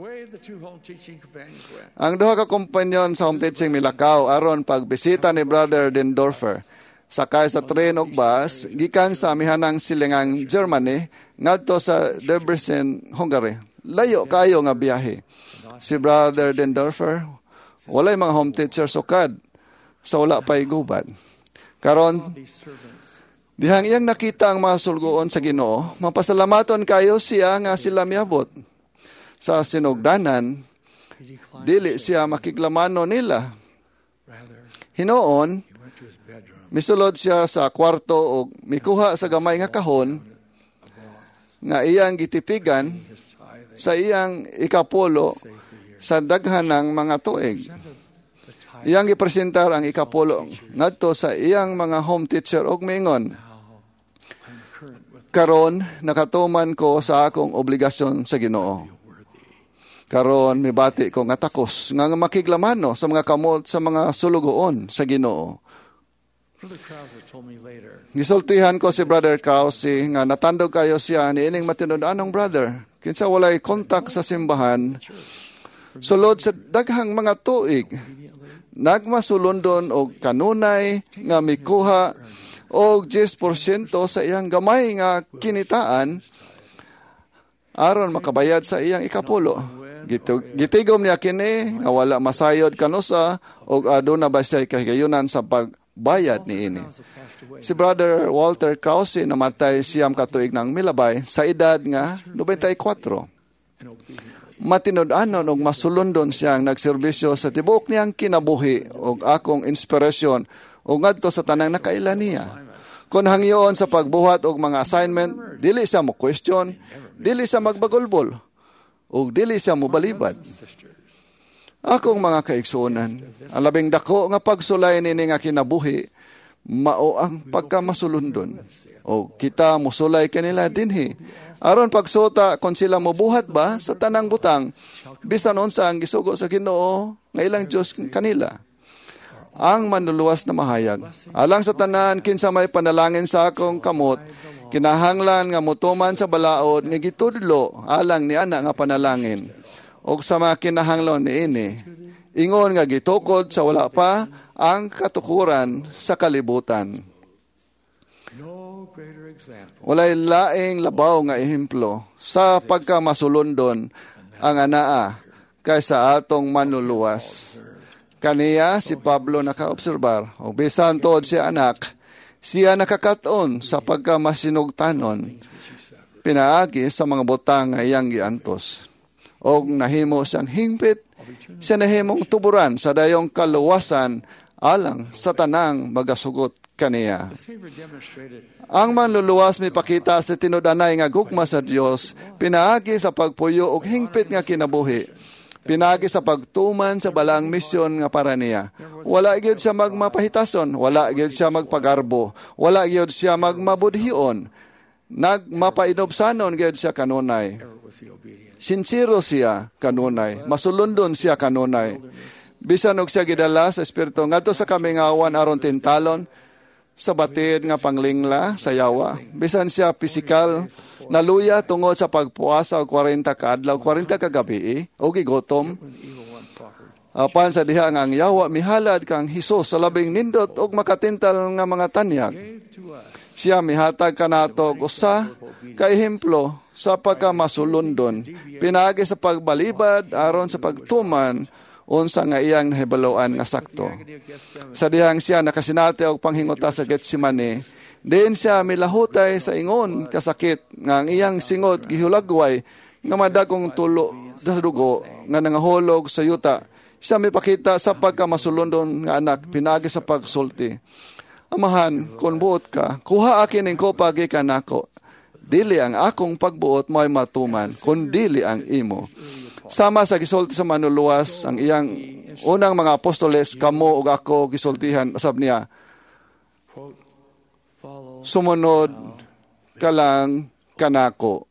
Ang duha ka kompanyon sa home teaching milakaw aron pagbisita ni Brother Dendorfer. Sakay sa tren ug bus gikan sa amihanang silingang Germany ngadto sa Debrecen, Hungary. Layo kayo nga biyahe. Si Brother Dendorfer walay mga home teacher sukad sa wala pay gubat. Karon dihang iyang nakita ang mga sulgoon sa Ginoo, mapasalamaton kayo siya nga sila miabot. Sa sinugdanan, dili siya makiglamano nila. Hinoon, misulod siya sa kwarto o mikuha sa gamay nga kahon nga iyang gitipigan sa iyang ikapulo sa daghan ng mga tuig. Iyang gipresentar ang ikapulo ngadto sa iyang mga home teacher og mingon, karon nakatuman ko sa akong obligasyon sa Ginoo. Karon mibati ko nga takos nga makiglamano sa mga kamot sa mga sulugoon sa Ginoo. Gisultihan ko si Brother Krause nga natandog kayo siya ni ining matinud-anong brother. Kinsa walay kontak sa simbahan. Sulod sa daghang mga tuig, nagmasulundon og kanunay nga mikuha og ten percent sa iyang gamay nga kinitaan aron makabayad sa iyang ikapulo. Gitigom niya kini nga wala masayod kanusa og aduna ba siya kahigayunan sa pagbayad ni ini. Si Brother Walter Krause namatay siyam katuig ng milabay sa edad nga ninety-four. Matinud-anon og masulundon siyang nagserbisyo sa tibuok niyang kinabuhi og akong inspirasyon og ngadto sa tanang nakailan niya. Kun hangyoon sa pagbuhat og mga assignment, dili siya mo question, dili siya magbagulbol, o dili siya mobalibad. Akong mga kaigsuonan, ang labing dako nga pagsulay nini nga kinabuhi, mao ang pagkamasulundon. O kita musulay kanila dinhi. Aron pagsuta kung sila mobuhat ba sa tanang butang, bisan unsa ang gisugo sa Ginoo nga ilang Dios kanila. Ang manluluwas na mahayag. Alang sa tanan kinsa may panalangin sa akong kamot, kinahanglan nga mutuman sa balaod nga gitudlo alang ni ana nga panalangin. Og sa mga kinahanglan niini, ingon nga gitukod sa wala pa ang katukuran sa kalibutan. Walay laing labaw nga ehemplo sa pagkamasulundon ang anaa kaysa atong manluluwas. Kaniya si Pablo nakaobserbar, o bisan tuod siya anak, siya nakakaton sa pagkamasinugtanon, pinaagi sa mga butang nga iyang giantos. Og nahimo siyang hingpit, siya nahimong tuburan sa dayong kaluwasan alang sa tanang magasugot kaniya. Ang manluluwas may pakita sa tinudanay nga gugma sa Dios, pinaagi sa pagpuyo og hingpit nga kinabuhi. Pinagi sa pagtuman sa balang misyon nga para niya. Wala gyud siya magmapahitason, wala gyud siya magpagarbo, wala gyud siya magmabudhion. Nagmapainobsanon gyud siya kanunay. Sincero siya kanunay, masulundon siya kanunay. Bisan og siya gidala sa espiritu ngadto sa kamingawan aron tintalon, sa batid nga panglingla sa yawa. Bisan siya pisikal naluya tungod sa pagpuasa og forty ka adlaw, forty ka gabi, o gigotom. Apan sa diha nga ang yawa mihalad kang Hesus sa labing nindot og makatintal nga mga tanyag. Siya mihatag kanato og usa ka ehemplo sa pagkamasulundon, pinaagi sa pagbalibad aron sa pagtuman unsa nga iyang nahibaloan nga sakto. Sa dihang siya nakasinati og panghinguta sa Getsemane, diin siya milahutay sa ingon kasakit nga ang iyang singod gihulagway nga madagong tulo sa dugo nga nangahulog sa yuta. Siya mipakita sa pagkamasulundon nga anak, pinaagi sa pagsulti. Amahan, kung buot ka, kuha akin ning kopa gikan nako. Dili ang akong pagbuot mo'y matuman, kun dili ang imo. Sama sa gisulti sa manuluwas, ang iyang unang mga apostoles, kamo ug ako gisultihan, usab niya, sumunod ka lang kanako.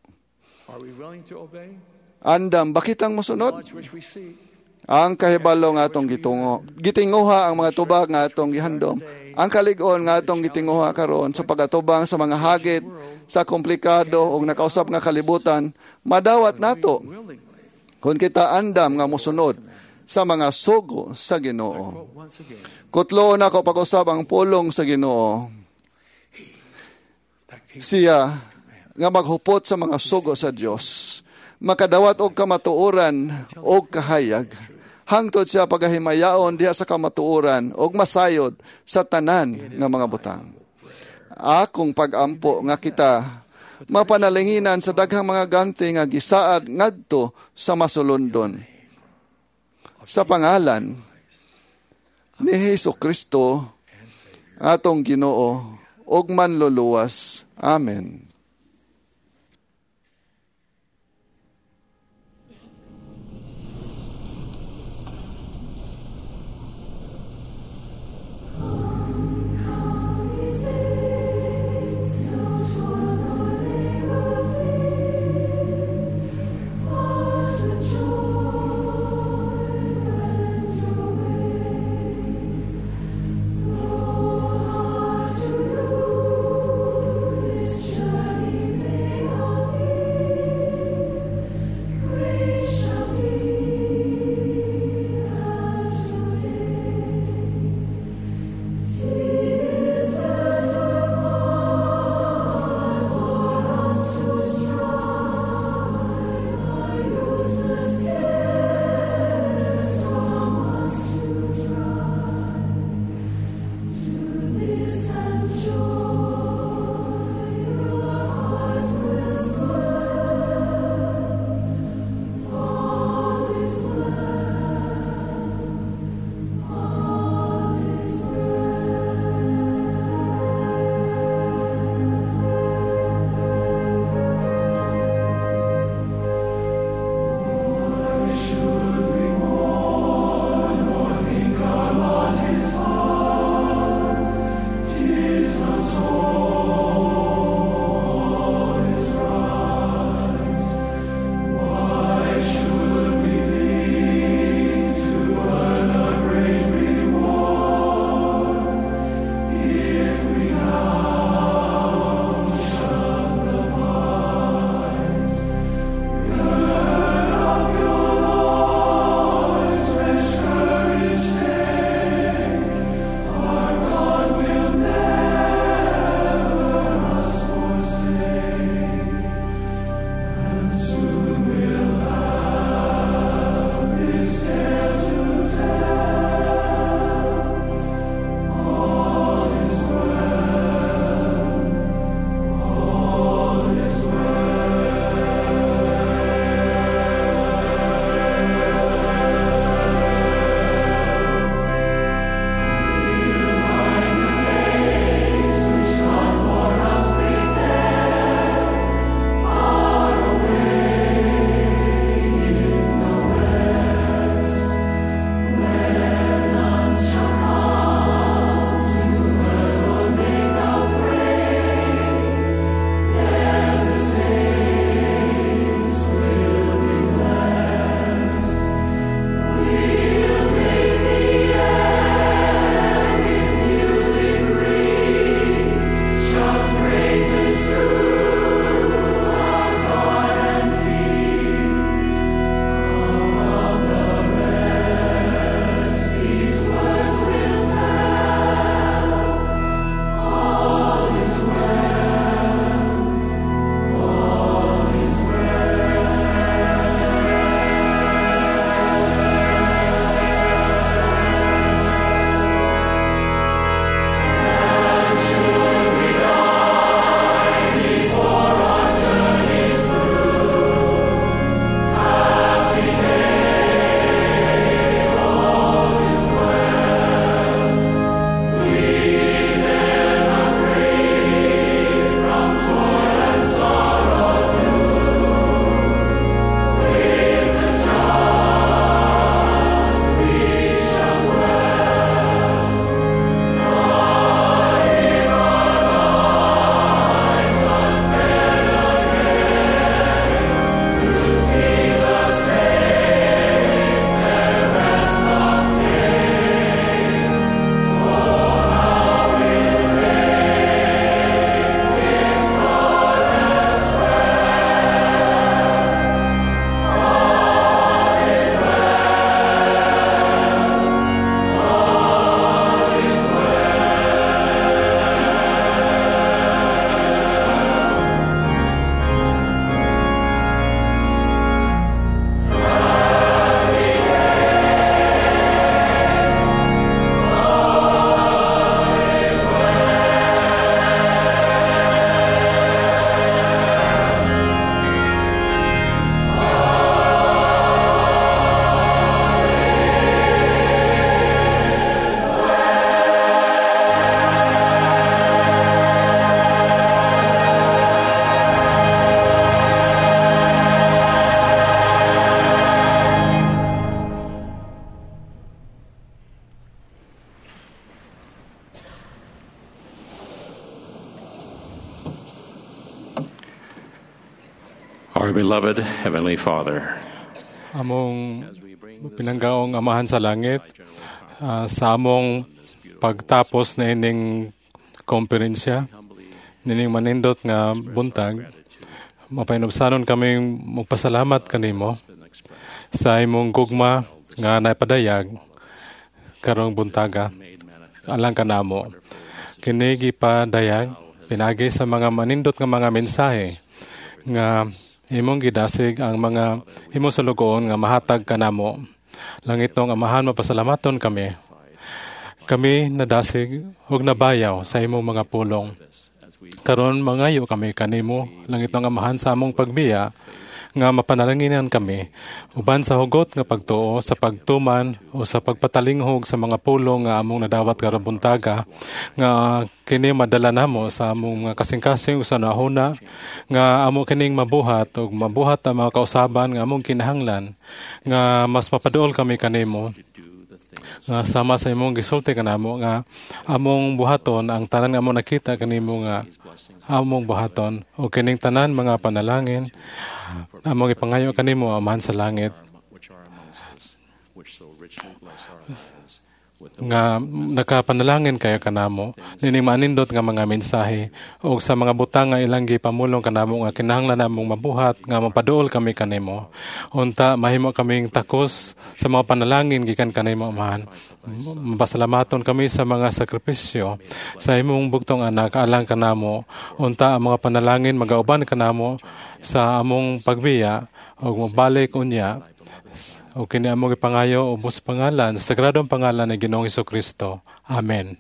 Andam, bakit ang musunod? Ang kahibalo nga atong gitungo. Gitinguha ang mga tubag nga atong gihandom. Ang kalig-on nga atong gitinguha karon sa pagatubang sa mga hagit, sa komplikado o nakausap nga kalibutan, madawat nato. Kung kita andam nga musunod sa mga sugo sa Ginoo. Kutlo na ko pag-usab ang pulong sa Ginoo. Siya nga maghupot sa mga sugo sa Dios, makadawat og kamatuoran og kahayag. Hangtod siya pagahimayaon diha sa kamatuoran og masayod sa tanan nga mga butang. Akong pag-ampo nga kita mapanalinginan sa daghang mga ganti nga gisaad ngadto sa masulundon. Sa pangalan ni Hesukristo atong Ginoo ug manluluwas. Amen. Sure. Our beloved Heavenly Father, among pinanggaong Amahan sa Langit, uh, sa among pagtapos na ining komperensya, nining manindot nga buntag, mapainubsanon kami magpasalamat kanimo sa imong gugma nga naipadayag karong buntaga alang kanamo. Kini gipadayag pinagi sa mga manindot nga mga mensahe nga imong gidasig ang mga imong salugoon nga mahatag kanamo. Langit nong Amahan, mapasalamaton kami. Kami nadasig ug nabayaw sa imong mga pulong. Karon mangayo kami kanimo, langit nong Amahan, sa among pagbiya nga mapanalanginan kami uban sa hugot nga pagtuo sa pagtuman o sa pagpatalinghog sa mga pulong nga among nadawat karong buntaga nga kini madala namo sa among mga kasing-kasing sa nahuna nga amo kining mabuhat ug mabuhat ang mga kausaban nga among kinahanglan nga mas mapaduol kami kanimo nga sama sa imong gisulti kanamo nga among buhaton ang tanan nga among nakita kanimo nga among buhaton o kining tanan mga panalangin among ipangayo kanimo, Amahan sa langit, nga nakapanalangin kayo kanamo nining manindot nga mga mensahe o sa mga butang nga ilang gipamulong kanamo nga kinahanglan namong mabuhat nga mapaduol kami kanimo. Unta mahimo kaming takos sa mga panalangin gikan kanimo, Amahan. Mapasalamaton kami sa mga sakripisyo sa imong bugtong anak alang kanamo. Unta ang mga panalangin magauban kanamo sa among pagbiya o mabalik unya o kini among ipangayo ubos pangalan sa sagradong pangalan ni Ginoong Hesukristo. Amen.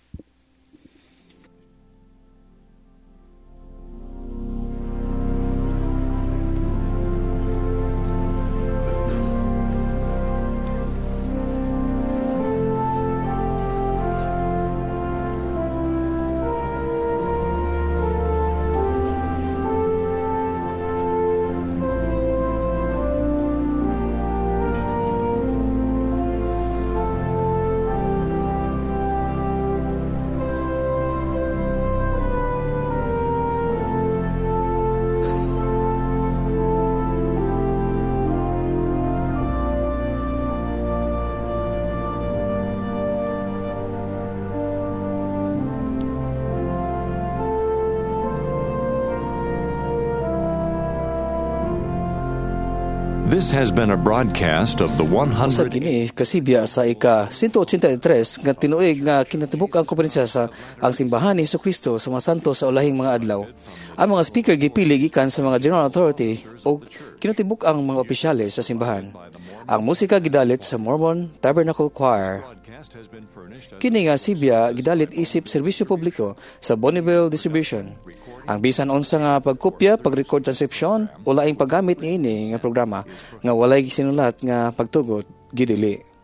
This has been a broadcast of the one hundred... Sa kini, kasibya sa ika one eighty-three nga tinuig nga kinatibuk ang komperensiya sa ang simbahan ni Hesukristo sa mga santos sa ulahing mga adlaw. Ang mga speaker gipili gikan sa mga general authority o kinatibuk ang mga opisyalis sa simbahan. Ang musika gidalit sa Mormon Tabernacle Choir. Kini nga sibya gidalit isip serbisyo publiko sa Bonneville Distribution. Ang bisan unsa nga pagkopya, pag-record transcription o laing paggamit niini nga programa nga walay sinulat nga pagtugot gidili.